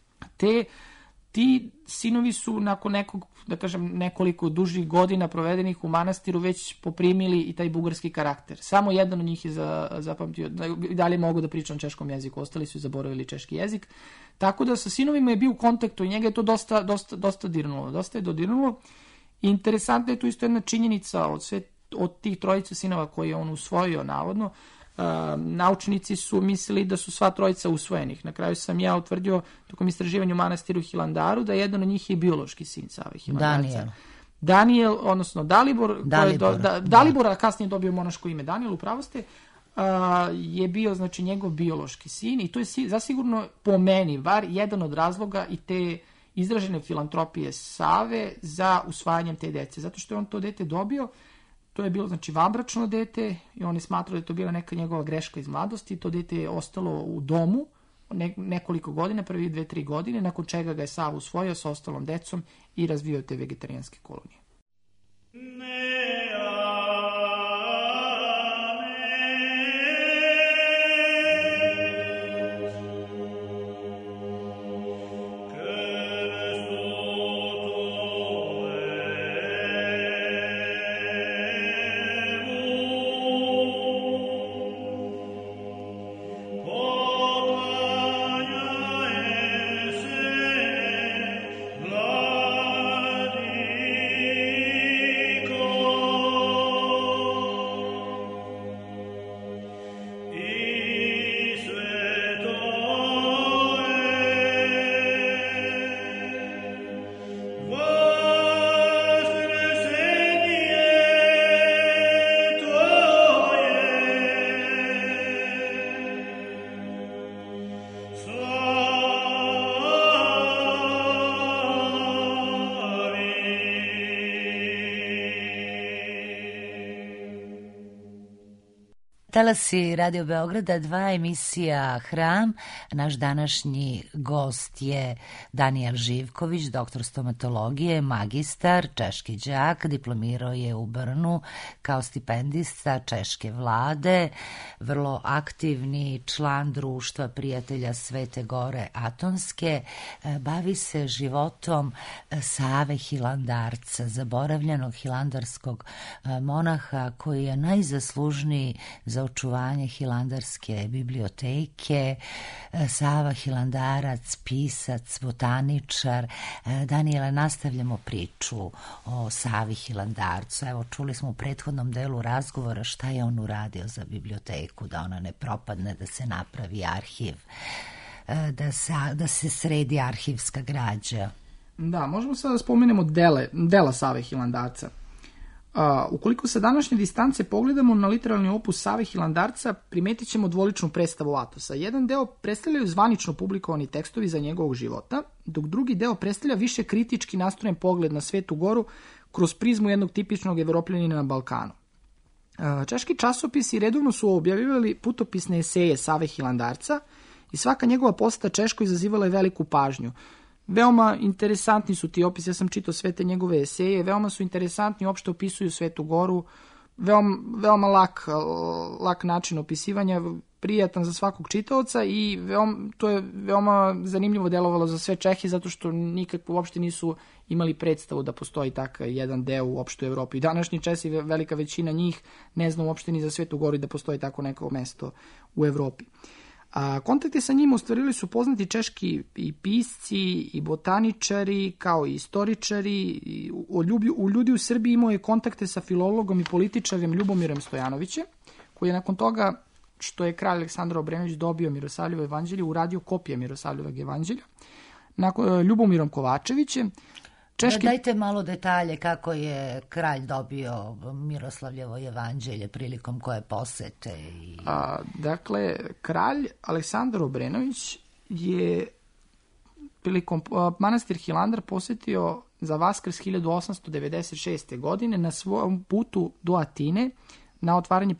[SPEAKER 4] Ti sinovi su nakon nekog, da kažem, nekoliko dužih godina provedenih u manastiru već poprimili i taj bugarski karakter. Samo jedan od njih je zapamtio, i dalje mogu da pričam češkom jeziku, ostali su zaboravili češki jezik. Tako da sa sinovima je bio u kontaktu i njega je to dosta dirnulo. Dosta je dodirnulo. I interesantna je tu isto jedna činjenica od tih trojica sinova koje je on usvojio, navodno. Naučnici su mislili da su sva trojica usvojenih. Na kraju sam ja utvrdio tokom istraživanja u manastiru Hilandaru da jedan od njih je biološki sin Save Hilandarca. Daniel, odnosno Dalibor, a kasnije dobio monaško ime Daniel, upravo ste, je bio, znači, njegov biološki sin i to je zasigurno, po meni, bar jedan od razloga i te izražene filantropije Save za usvajanjem te dece. Zato što je on to dete dobio. To je bilo, znači, vanbračno dete i on je smatrao da je to bila neka njegova greška iz mladosti. To dete je ostalo u domu nekoliko godina, prvi 2-3 godine, nakon čega ga je Sava usvojio sa ostalom decom i razvio te vegetarijanske kolonije.
[SPEAKER 1] Talasi Radio Beograda 2, emisija Hram. Naš današnji gost je Danijel Živković, doktor stomatologije, magistar, češki đak, diplomirao je u Brnu kao stipendista češke vlade, vrlo aktivni član društva prijatelja Svete Gore Atonske, bavi se životom Save Hilandarca, zaboravljenog hilandarskog monaha koji je najzaslužniji za očuvanje hilandarske biblioteke. Sava Hilandarac, pisac, botaničar. Danijele, nastavljamo priču o Savi Hilandarcu. Evo, čuli smo u prethodnom delu razgovora šta je on uradio za biblioteku, da ona ne propadne, da se napravi arhiv, da se sredi arhivska građa.
[SPEAKER 4] Da, možemo sada da spomenemo dela Save Hilandarca. Ukoliko sa današnje distance pogledamo na literalni opus Save Hilandarca, primetit ćemo dvoličnu predstavu Atosa. Jedan deo predstavljaju zvanično publikovani tekstovi za njegovog života, dok drugi deo predstavlja više kritički nastrojen pogled na Svetu Goru kroz prizmu jednog tipičnog Evropljanina na Balkanu. Češki časopisi redovno su objavljivali putopisne eseje Save Hilandarca i svaka njegova poseta Češkoj izazivala je veliku pažnju. Veoma interesantni su ti opisi, ja sam čitao sve te njegove eseje, veoma su interesantni, uopšte opisuju Svetu Goru, veoma lak način opisivanja, prijatan za svakog čitaoca i to je veoma zanimljivo delovalo za sve Čehe, zato što nikako uopšte nisu imali predstavu da postoji takav jedan deo uopšte u Evropi. Današnji Česi, velika većina njih, ne zna uopšte ni za Svetu Goru da postoji tako neko mesto u Evropi. Kontakte sa njim ostvarili su poznati češki i pisci i botaničari, kao i istoričari. Ljudi u Srbiji imao je kontakte sa filologom i političarem Ljubomirom Stojanovićem, koji je nakon toga što je kralj Aleksandar Obrenović dobio Miroslavljevo evanđelje, uradio kopije Miroslavljevog evanđelja. Ljubomirom Kovačevićem.
[SPEAKER 1] Dajte malo detalje kako je kralj dobio Miroslavljevo jevanđelje prilikom koje posete.
[SPEAKER 4] Dakle, kralj Aleksandar Obrenović je prilikom manastir Hilandar posjetio za Vaskrs 1896. godine na svom putu do Atine na otvaranje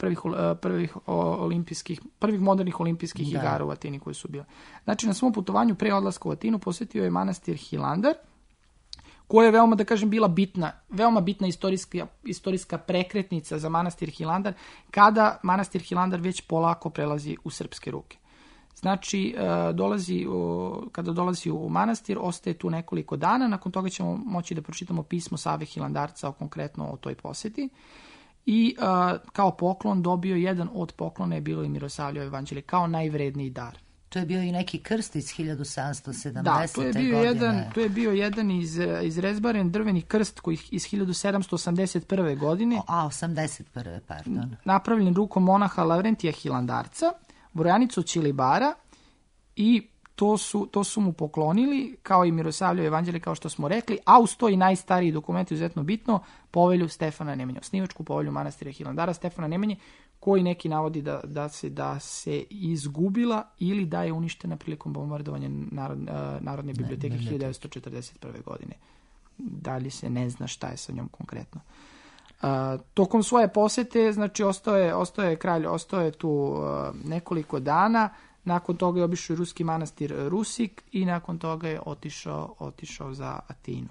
[SPEAKER 4] prvih modernih olimpijskih igara u Atini koji su bile. Znači, na svom putovanju pre odlaska u Atinu posjetio je manastir Hilandar, koja je veoma, da kažem, bila veoma bitna istorijska prekretnica za manastir Hilandar, kada manastir Hilandar već polako prelazi u srpske ruke. Znači, kada dolazi u manastir, ostaje tu nekoliko dana, nakon toga ćemo moći da pročitamo pismo Save Hilandarca konkretno o toj posjeti. I kao poklon dobio jedan od poklona je bilo i Miroslavljevo jevanđelje kao najvredniji dar.
[SPEAKER 1] To je bio i neki krst iz 1770.
[SPEAKER 4] Da, to je bio jedan izrezbaren drveni krst koji iz 1781. godine.
[SPEAKER 1] 81. pardon.
[SPEAKER 4] Napravljen rukom monaha Lavrentija Hilandarca, Brojanicu Ćilibara, i to su mu poklonili, kao i Miroslavljevo jevanđelje, kao što smo rekli, a uz to i najstariji dokument, izuzetno bitno, povelju Stefana Nemanje, osnivačku povelju manastira Hilandara Stefana Nemanje, koji neki navodi da se izgubila ili da je uništena prilikom bombardovanja Narodne biblioteke 1941. godine. Dalje se ne zna šta je sa njom konkretno. Tokom svoje posete, znači, ostao je tu nekoliko dana. Nakon toga je obišao ruski manastir Rusik i nakon toga je otišao za Atinu.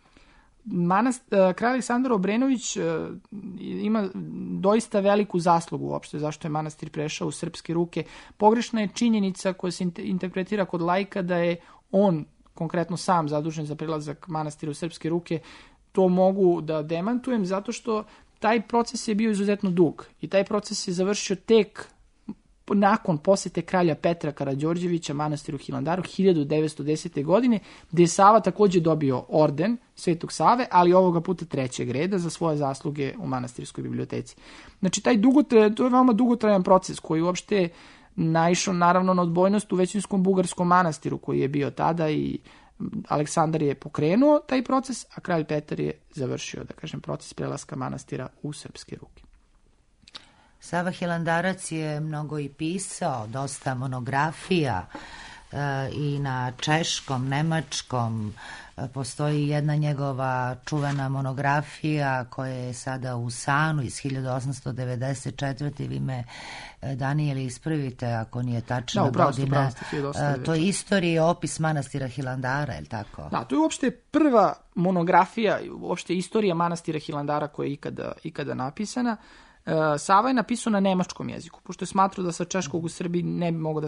[SPEAKER 4] Kralj Aleksandar Obrenović ima doista veliku zaslugu uopšte zašto je manastir prešao u srpske ruke. Pogrešna je činjenica koja se interpretira kod laika da je on konkretno sam zadužen za prelazak manastira u srpske ruke. To mogu da demantujem zato što taj proces je bio izuzetno dug i taj proces je završio tek nakon posete kralja Petra Karađorđevića manastiru Hilandaru 1910. godine, gde je Sava također dobio orden Svetog Save, ali ovoga puta 3. reda za svoje zasluge u manastirskoj biblioteci. Znači, to je veoma dugotrajan proces koji uopšte naišao naravno na odbojnost u većinskom bugarskom manastiru koji je bio tada, i Aleksandar je pokrenuo taj proces, a kralj Petar je završio, da kažem, proces prelaska manastira u srpske ruke.
[SPEAKER 1] Sava Hilandarac je mnogo i pisao, dosta monografija i na češkom, nemačkom. Postoji jedna njegova čuvena monografija koja je sada u Sanu iz 1894. Vi me, Danijeli, ispravite ako nije tačna godina. To je istorija i opis manastira Hilandara, je li tako?
[SPEAKER 4] Da, to je uopšte prva monografija, uopšte istorija manastira Hilandara koja je ikada napisana. Sava je napisao na nemačkom jeziku, pošto je smatrao da sa češkog u Srbiji ne bi mogao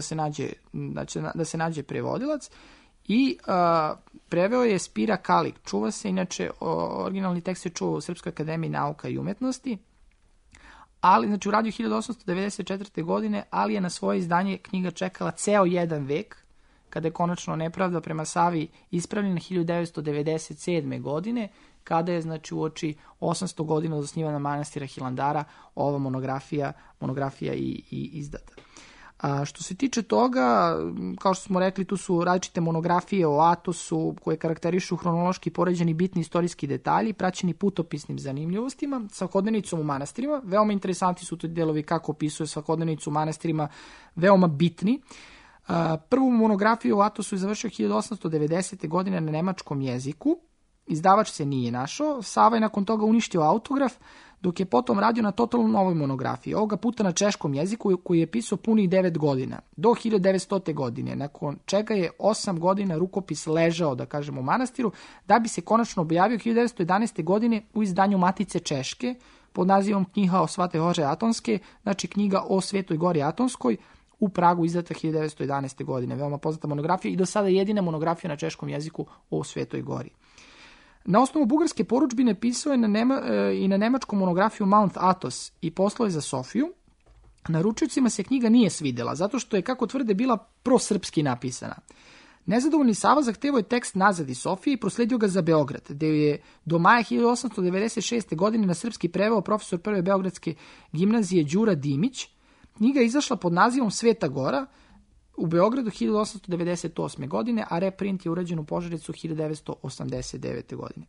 [SPEAKER 4] da se nađe prevodilac, i preveo je Spira Kalik. Čuva se, inače, originalni tekst se čuva u Srpskoj akademiji nauka i umetnosti, ali, znači, uradio 1894. godine, ali je na svoje izdanje knjiga čekala ceo jedan vek, kada je konačno nepravda prema Savi ispravljena 1997. godine, kada je, znači, uoči 800 godina od osnivanja manastira Hilandara ova monografija i izdata. Što se tiče toga, kao što smo rekli, tu su različite monografije o Atosu koje karakterišu hronološki poređeni bitni istorijski detalji, praćeni putopisnim zanimljivostima, svakodnevnicom u manastirima. Veoma interesantni su to delovi kako opisuje svakodnevnicu u manastirima, veoma bitni. Prvu monografiju o Atosu je završio 1890. godine na nemačkom jeziku. Izdavač se nije našao. Sava je nakon toga uništio autograf, dok je potom radio na totalno novoj monografiji, ovoga puta na češkom jeziku, koji je pisao punih 9 godina, do 1900. godine, nakon čega je 8 godina rukopis ležao, da kažem, u manastiru, da bi se konačno objavio 1911. godine u izdanju Matice Češke, pod nazivom Knjiga o Svatoj Gori Atonske, znači knjiga o Svetoj Gori Atonskoj, u Pragu izdata 1911. godine. Veoma poznata monografija i do sada jedina monografija na češkom jeziku o Svetoj Gori. Na osnovu bugarske porudžbine pisao je i na nemačku monografiju Mount Athos i poslao je za Sofiju. Naručiocima se knjiga nije svidela, zato što je, kako tvrde, bila prosrpski napisana. Nezadovoljni Sava zahtevao je tekst nazad iz Sofije i prosledio ga za Beograd, gde je do maja 1896. godine na srpski preveo profesor prve beogradske gimnazije Đura Dimić. Knjiga je izašla pod nazivom Sveta Gora u Beogradu 1898. godine, a reprint je urađen u Požarevcu 1989. godine.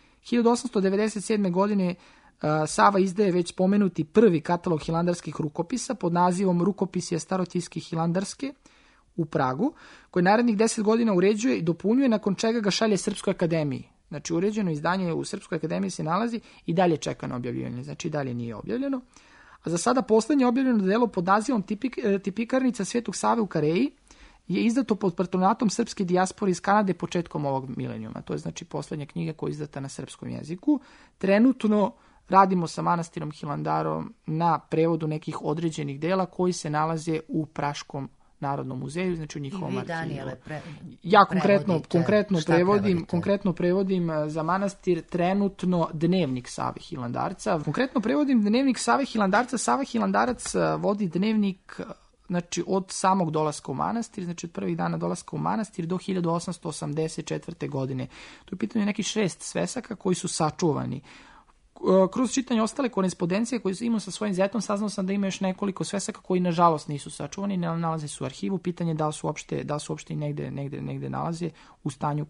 [SPEAKER 4] 1897. godine Sava izdaje već pomenuti prvi katalog hilandarskih rukopisa pod nazivom Rukopisje Starotijske hilandarske u Pragu, koji narednih 10 godina uređuje i dopunjuje, nakon čega ga šalje Srpskoj akademiji. Znači, uređeno izdanje u Srpskoj akademiji se nalazi i dalje čeka na objavljivanje, znači i dalje nije objavljeno. A za sada poslednje objavljeno delo pod nazivom Tipikarnica Svetog Save u Kareji je izdato pod patronatom srpske dijaspore iz Kanade početkom ovog milenijuma. To je znači poslednja knjiga koja je izdata na srpskom jeziku. Trenutno radimo sa manastirom Hilandarom na prevodu nekih određenih dela koji se nalaze u Praškom Narodnom muzeju, znači u njihovom arhivu.
[SPEAKER 1] Daniele,
[SPEAKER 4] ja konkretno prevodim za manastir trenutno Dnevnik Save Hilandarca. Konkretno prevodim Dnevnik Save Hilandarca. Sava Hilandarac vodi dnevnik znači od samog dolaska u manastir, znači od prvih dana dolaska u manastir do 1884. godine. Tu je pitanje nekih 6 svesaka koji su sačuvani. Kroz čitanje ostale korespondencije koje imao sa svojim zetom, saznao sam da ima još nekoliko svesaka koji nažalost nisu sačuvani, ne nalaze se u arhivu. Pitanje je da li su uopšte negde nalaze u stanju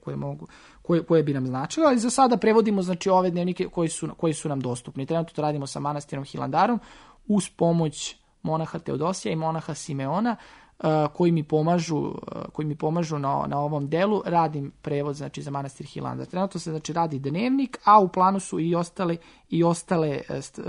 [SPEAKER 4] koje bi nam značilo, ali za sada prevodimo znači ove dnevnike koji su nam dostupni. Trenutno to radimo sa manastirom Hilandarom uz pomoć monaha Teodosija i monaha Simeona, koji mi pomažu na ovom delu. Radim prevod znači za manastir Hilandar. Trenutno se znači radi dnevnik, a u planu su i ostale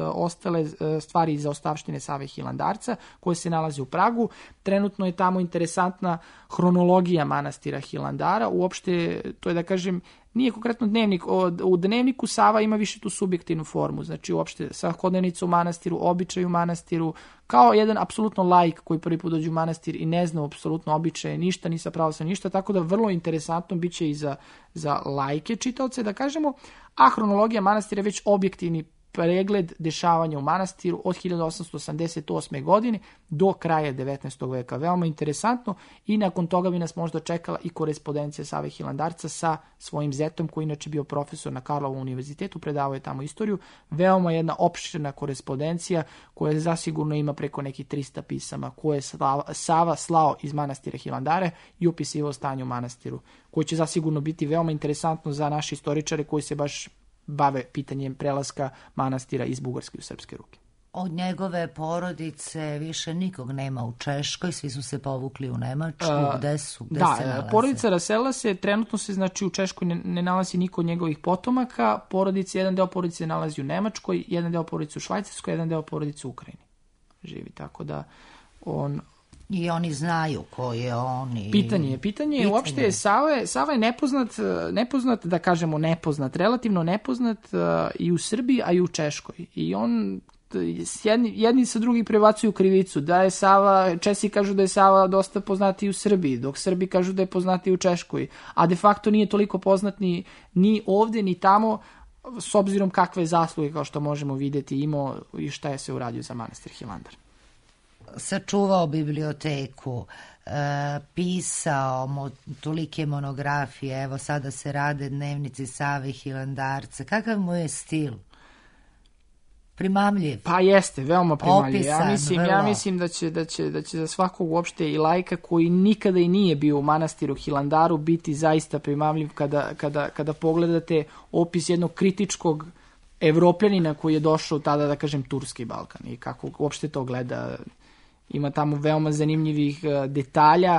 [SPEAKER 4] stvari za ostavštine Save Hilandarca koje se nalaze u Pragu. Trenutno je tamo interesantna hronologija manastira Hilandara. Uopšte, to je da kažem, nije konkretno dnevnik. U dnevniku Sava ima više tu subjektivnu formu, znači uopšte svakodnevnica u manastiru, običaj u manastiru, kao jedan apsolutno laik koji prvi put dođe u manastir i ne zna apsolutno običaje, ništa, ni sa pravoslavljem, ništa, tako da vrlo interesantno bit će i za laike čitaoce, da kažemo, a hronologija manastira je već objektivni pregled dešavanja u manastiru od 1888. godine do kraja 19. veka. Veoma interesantno i nakon toga bi nas možda čekala i korespondencija Save Hilandarca sa svojim zetom koji inače bio profesor na Karlovom univerzitetu, predavao je tamo istoriju. Veoma jedna opširna korespondencija koja zasigurno ima preko nekih 300 pisama koje je Sava slao iz manastira Hilandare i opisivao stanje u manastiru, koje će zasigurno biti veoma interesantno za naše istoričare koji se baš bave pitanjem prelaska manastira iz bugarske u srpske ruke.
[SPEAKER 1] Od njegove porodice više nikog nema u Češkoj, svi su se povukli u Nemačku, gde se nalaze?
[SPEAKER 4] Porodica raselila se, trenutno se znači u Češkoj ne nalazi niko od njegovih potomaka, jedan deo porodice nalazi u Nemačkoj, jedan deo porodice u Švajcarskoj, jedan deo porodice u Ukrajini živi, tako da on...
[SPEAKER 1] I oni znaju ko je on.
[SPEAKER 4] Pitanje je uopšte, Sava je nepoznat, da kažemo nepoznat, relativno nepoznat i u Srbiji, a i u Češkoj. I on, jedni sa drugih prebacuju krivicu, da je Sava, Česi kažu da je Sava dosta poznati u Srbiji, dok Srbi kažu da je poznati u Češkoj, a de facto nije toliko poznat ni ovde, ni tamo, s obzirom kakve zasluge, kao što možemo vidjeti, imao i šta je se uradio za manastir Hilandar.
[SPEAKER 1] Sačuvao biblioteku, pisao tolike monografije, evo sada se rade dnevnici Save Hilandarca. Kakav mu je stil? Primamljiv?
[SPEAKER 4] Pa jeste, veoma primamljiv.
[SPEAKER 1] Opisan,
[SPEAKER 4] ja mislim da će za svakog uopšte i laika koji nikada i nije bio u manastiru Hilandaru biti zaista primamljiv kada pogledate opis jednog kritičkog Evropljanina koji je došao tada, da kažem, Turski Balkan i kako uopšte to gleda. Ima tamo veoma zanimljivih detalja,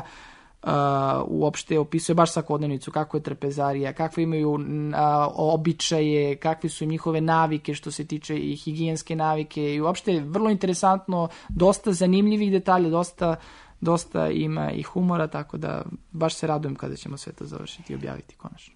[SPEAKER 4] uopšte opisuje baš svakodnevnicu, kako je trpezarija, kakve imaju običaje, kakve su njihove navike što se tiče i higijenske navike i uopšte vrlo interesantno, dosta zanimljivih detalja, dosta ima i humora, tako da baš se radujem kada ćemo sve to završiti i objaviti konačno.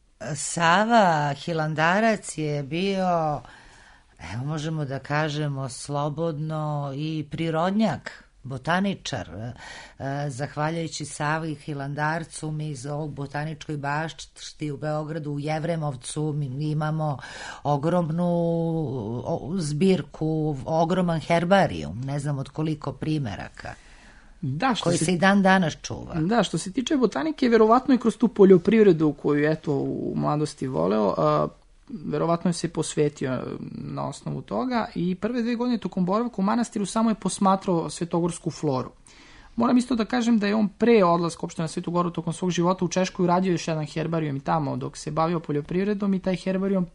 [SPEAKER 1] Sava Hilandarac je bio, evo možemo da kažemo slobodno, i prirodnjak, botaničar. Zahvaljujući Savi Hilandarcu mi iz ovog botaničkoj bašti u Beogradu, u Jevremovcu, mi imamo ogromnu zbirku, ogroman herbarijum, ne znam od koliko primeraka. Koji se i dan danas čuva.
[SPEAKER 4] Da, što se tiče botanike, verovatno i kroz tu poljoprivredu koju eto u mladosti voleo, verovatno je se posvetio na osnovu toga i prve 2 godine tokom boravka u manastiru samo je posmatrao svetogorsku floru. Moram isto da kažem da je on pre odlaska uopšte na Svetu Goru tokom svog života u Češkoj uradio još jedan herbarijum i tamo dok se bavio poljoprivredom i taj herbarijum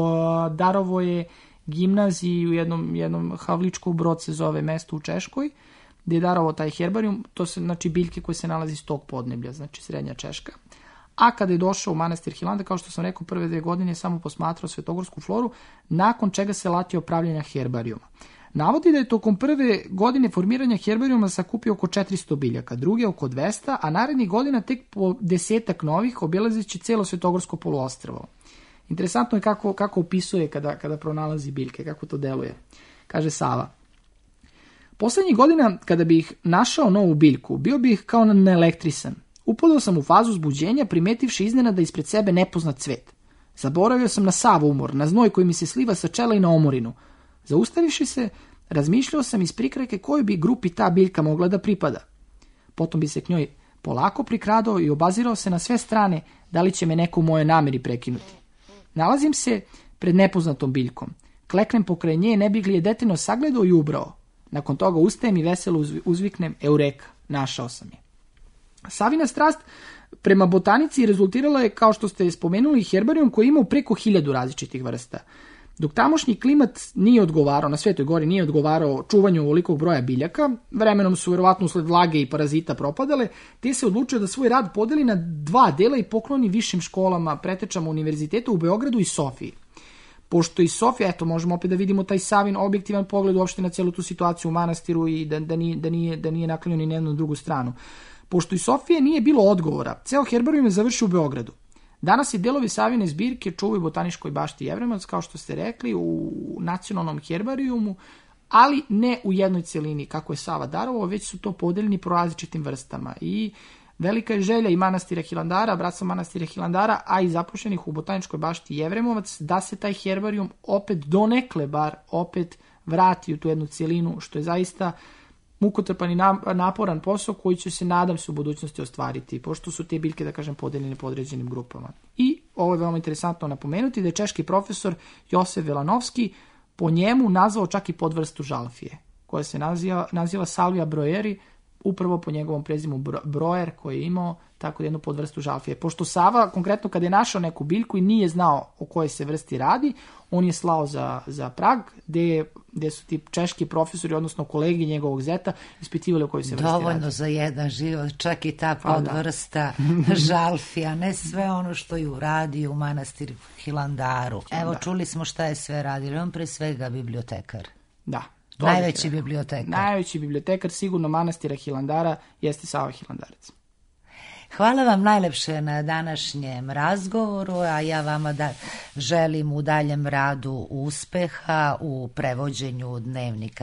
[SPEAKER 4] darovo je gimnaziji u jednom Havličko Brod se zove mesto u Češkoj, gde je darovao taj herbarijum, to se znači biljke koje se nalazi iz tog podneblja, znači srednja Češka. A kada je došao u manastir Hilandar, kao što sam rekao, prve 2 godine je samo posmatrao svetogorsku floru, nakon čega se latio pravljenja herbarijuma. Navodi da je tokom prve godine formiranja herbarijuma sakupio oko 400 biljaka, druge oko 200, a narednih godina tek po 10 novih, obilazeći celo Svetogorsko poluostrvo. Interesantno je kako opisuje kada pronalazi biljke, kako to deluje. Kaže Sava: poslednjih godina, kada bih našao novu biljku, bio bih kao naelektrisan. Upadao sam u fazu uzbuđenja, primetivši iznenada ispred sebe nepoznat cvet. Zaboravio sam na sav umor, na znoj koji mi se sliva sa čela i na omorinu. Zaustavivši se, razmišljao sam iz prikrajke kojoj bi grupi ta biljka mogla da pripada. Potom bi se k njoj polako prikradao i obazirao se na sve strane da li će me neko u mojoj nameri prekinuti. Nalazim se pred nepoznatom biljkom. Kleknem pokraj nje, ne bih li je detaljno sagledao i ubrao. Nakon toga ustajem i veselo uzviknem: Eureka, našao sam je. Savina strast prema botanici rezultirala je, kao što ste spomenuli, herbarijum koji je imao preko 1000 različitih vrsta. Dok tamošnji klimat nije odgovarao, na Svetoj Gori nije odgovarao čuvanju ovolikog broja biljaka, vremenom su verovatno usled vlage i parazita propadale, te se odlučio da svoj rad podeli na 2 dela i pokloni višim školama, pretečama univerziteta u Beogradu i Sofiji. Pošto i Sofija, eto, možemo opet da vidimo taj Savin objektivan pogled uopšte na celu tu situaciju u manastiru i da nije naklonio ni na jednu drugu stranu. Pošto i Sofije nije bilo odgovora, ceo herbarijum je završio u Beogradu. Danas je delovi Savine zbirke čuvaju u Botaničkoj bašti Jevremac, kao što ste rekli, u nacionalnom herbarijumu, ali ne u jednoj celini kako je Sava darovao, već su to podeljeni po različitim vrstama. I velika je želja i manastira Hilandara, bratstva manastira Hilandara, a i zaposlenih u Botaničkoj bašti Jevremovac, da se taj herbarijum opet donekle bar opet vrati u tu jednu celinu, što je zaista mukotrpan i naporan posao koji će se, nadam se, u budućnosti ostvariti, pošto su te biljke, da kažem, podeljene po određenim grupama. I ovo je veoma interesantno napomenuti da je češki profesor Josef Velanovski po njemu nazvao čak i podvrstu žalfije, koja se naziva Salvia broeri, upravo po njegovom prezimu broer koji je imao tako jednu podvrstu žalfije. Pošto Sava, konkretno kada je našao neku biljku i nije znao o kojoj se vrsti radi, on je slao za Prag, gde su ti češki profesori, odnosno kolegi njegovog zeta, ispitivali o kojoj se vrsti radi.
[SPEAKER 1] Dovoljno za jedan život, čak i ta podvrsta žalfija, ne sve ono što ju radi u manastiru Hilandaru. Evo, čuli smo šta je sve radio, on pre svega bibliotekar.
[SPEAKER 4] Da.
[SPEAKER 1] Najveći bibliotekar.
[SPEAKER 4] Najveći bibliotekar sigurno manastira Hilandara jeste Sava Hilandarac.
[SPEAKER 1] Hvala vam najlepše na današnjem razgovoru, a ja vama želim u daljem radu uspeha u prevođenju dnevnika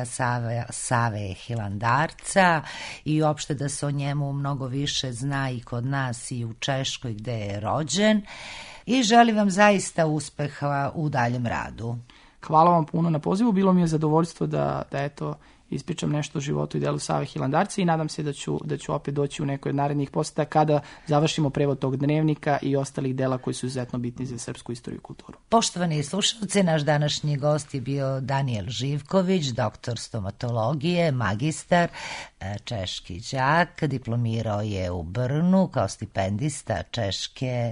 [SPEAKER 1] Save Hilandarca i uopšte da se o njemu mnogo više zna i kod nas i u Češkoj gde je rođen. I želim vam zaista uspeha u daljem radu.
[SPEAKER 4] Hvala vam puno na pozivu, bilo mi je zadovoljstvo da eto, ispričam nešto o životu i delu Save Hilandarca i nadam se da ću opet doći u nekoj od narednih poseta kada završimo prevod tog dnevnika i ostalih dela koji su izuzetno bitni za srpsku istoriju i kulturu.
[SPEAKER 1] Poštovani slušalci, naš današnji gost je bio Danijel Živković, doktor stomatologije, magistar, češki đak, diplomirao je u Brnu kao stipendista češke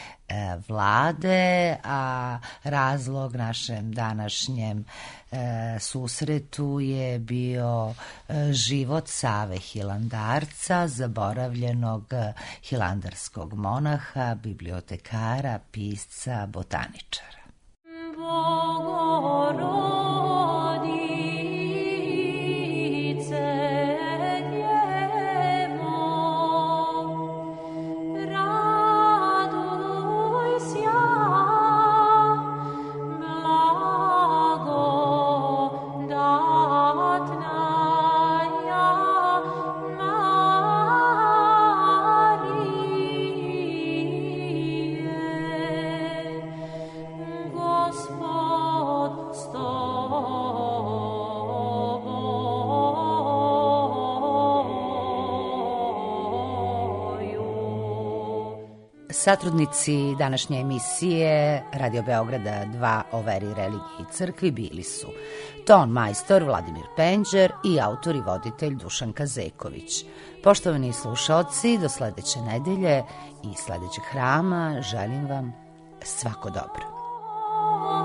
[SPEAKER 1] vlade, a razlog našem današnjem susretu je bio život Save Hilandarca, zaboravljenog hilandarskog monaha, bibliotekara, pisca, botaničara.
[SPEAKER 5] Sto
[SPEAKER 1] Satrudnici današnje emisije Radio Beograda 2 o veri, religiji i crkvi bili su ton majstor Vladimir Penđer i autor i voditelj Dušan Kazeković. Poštovani slušaoci, do sledeće nedelje i sledećeg hrama želim vam svako dobro.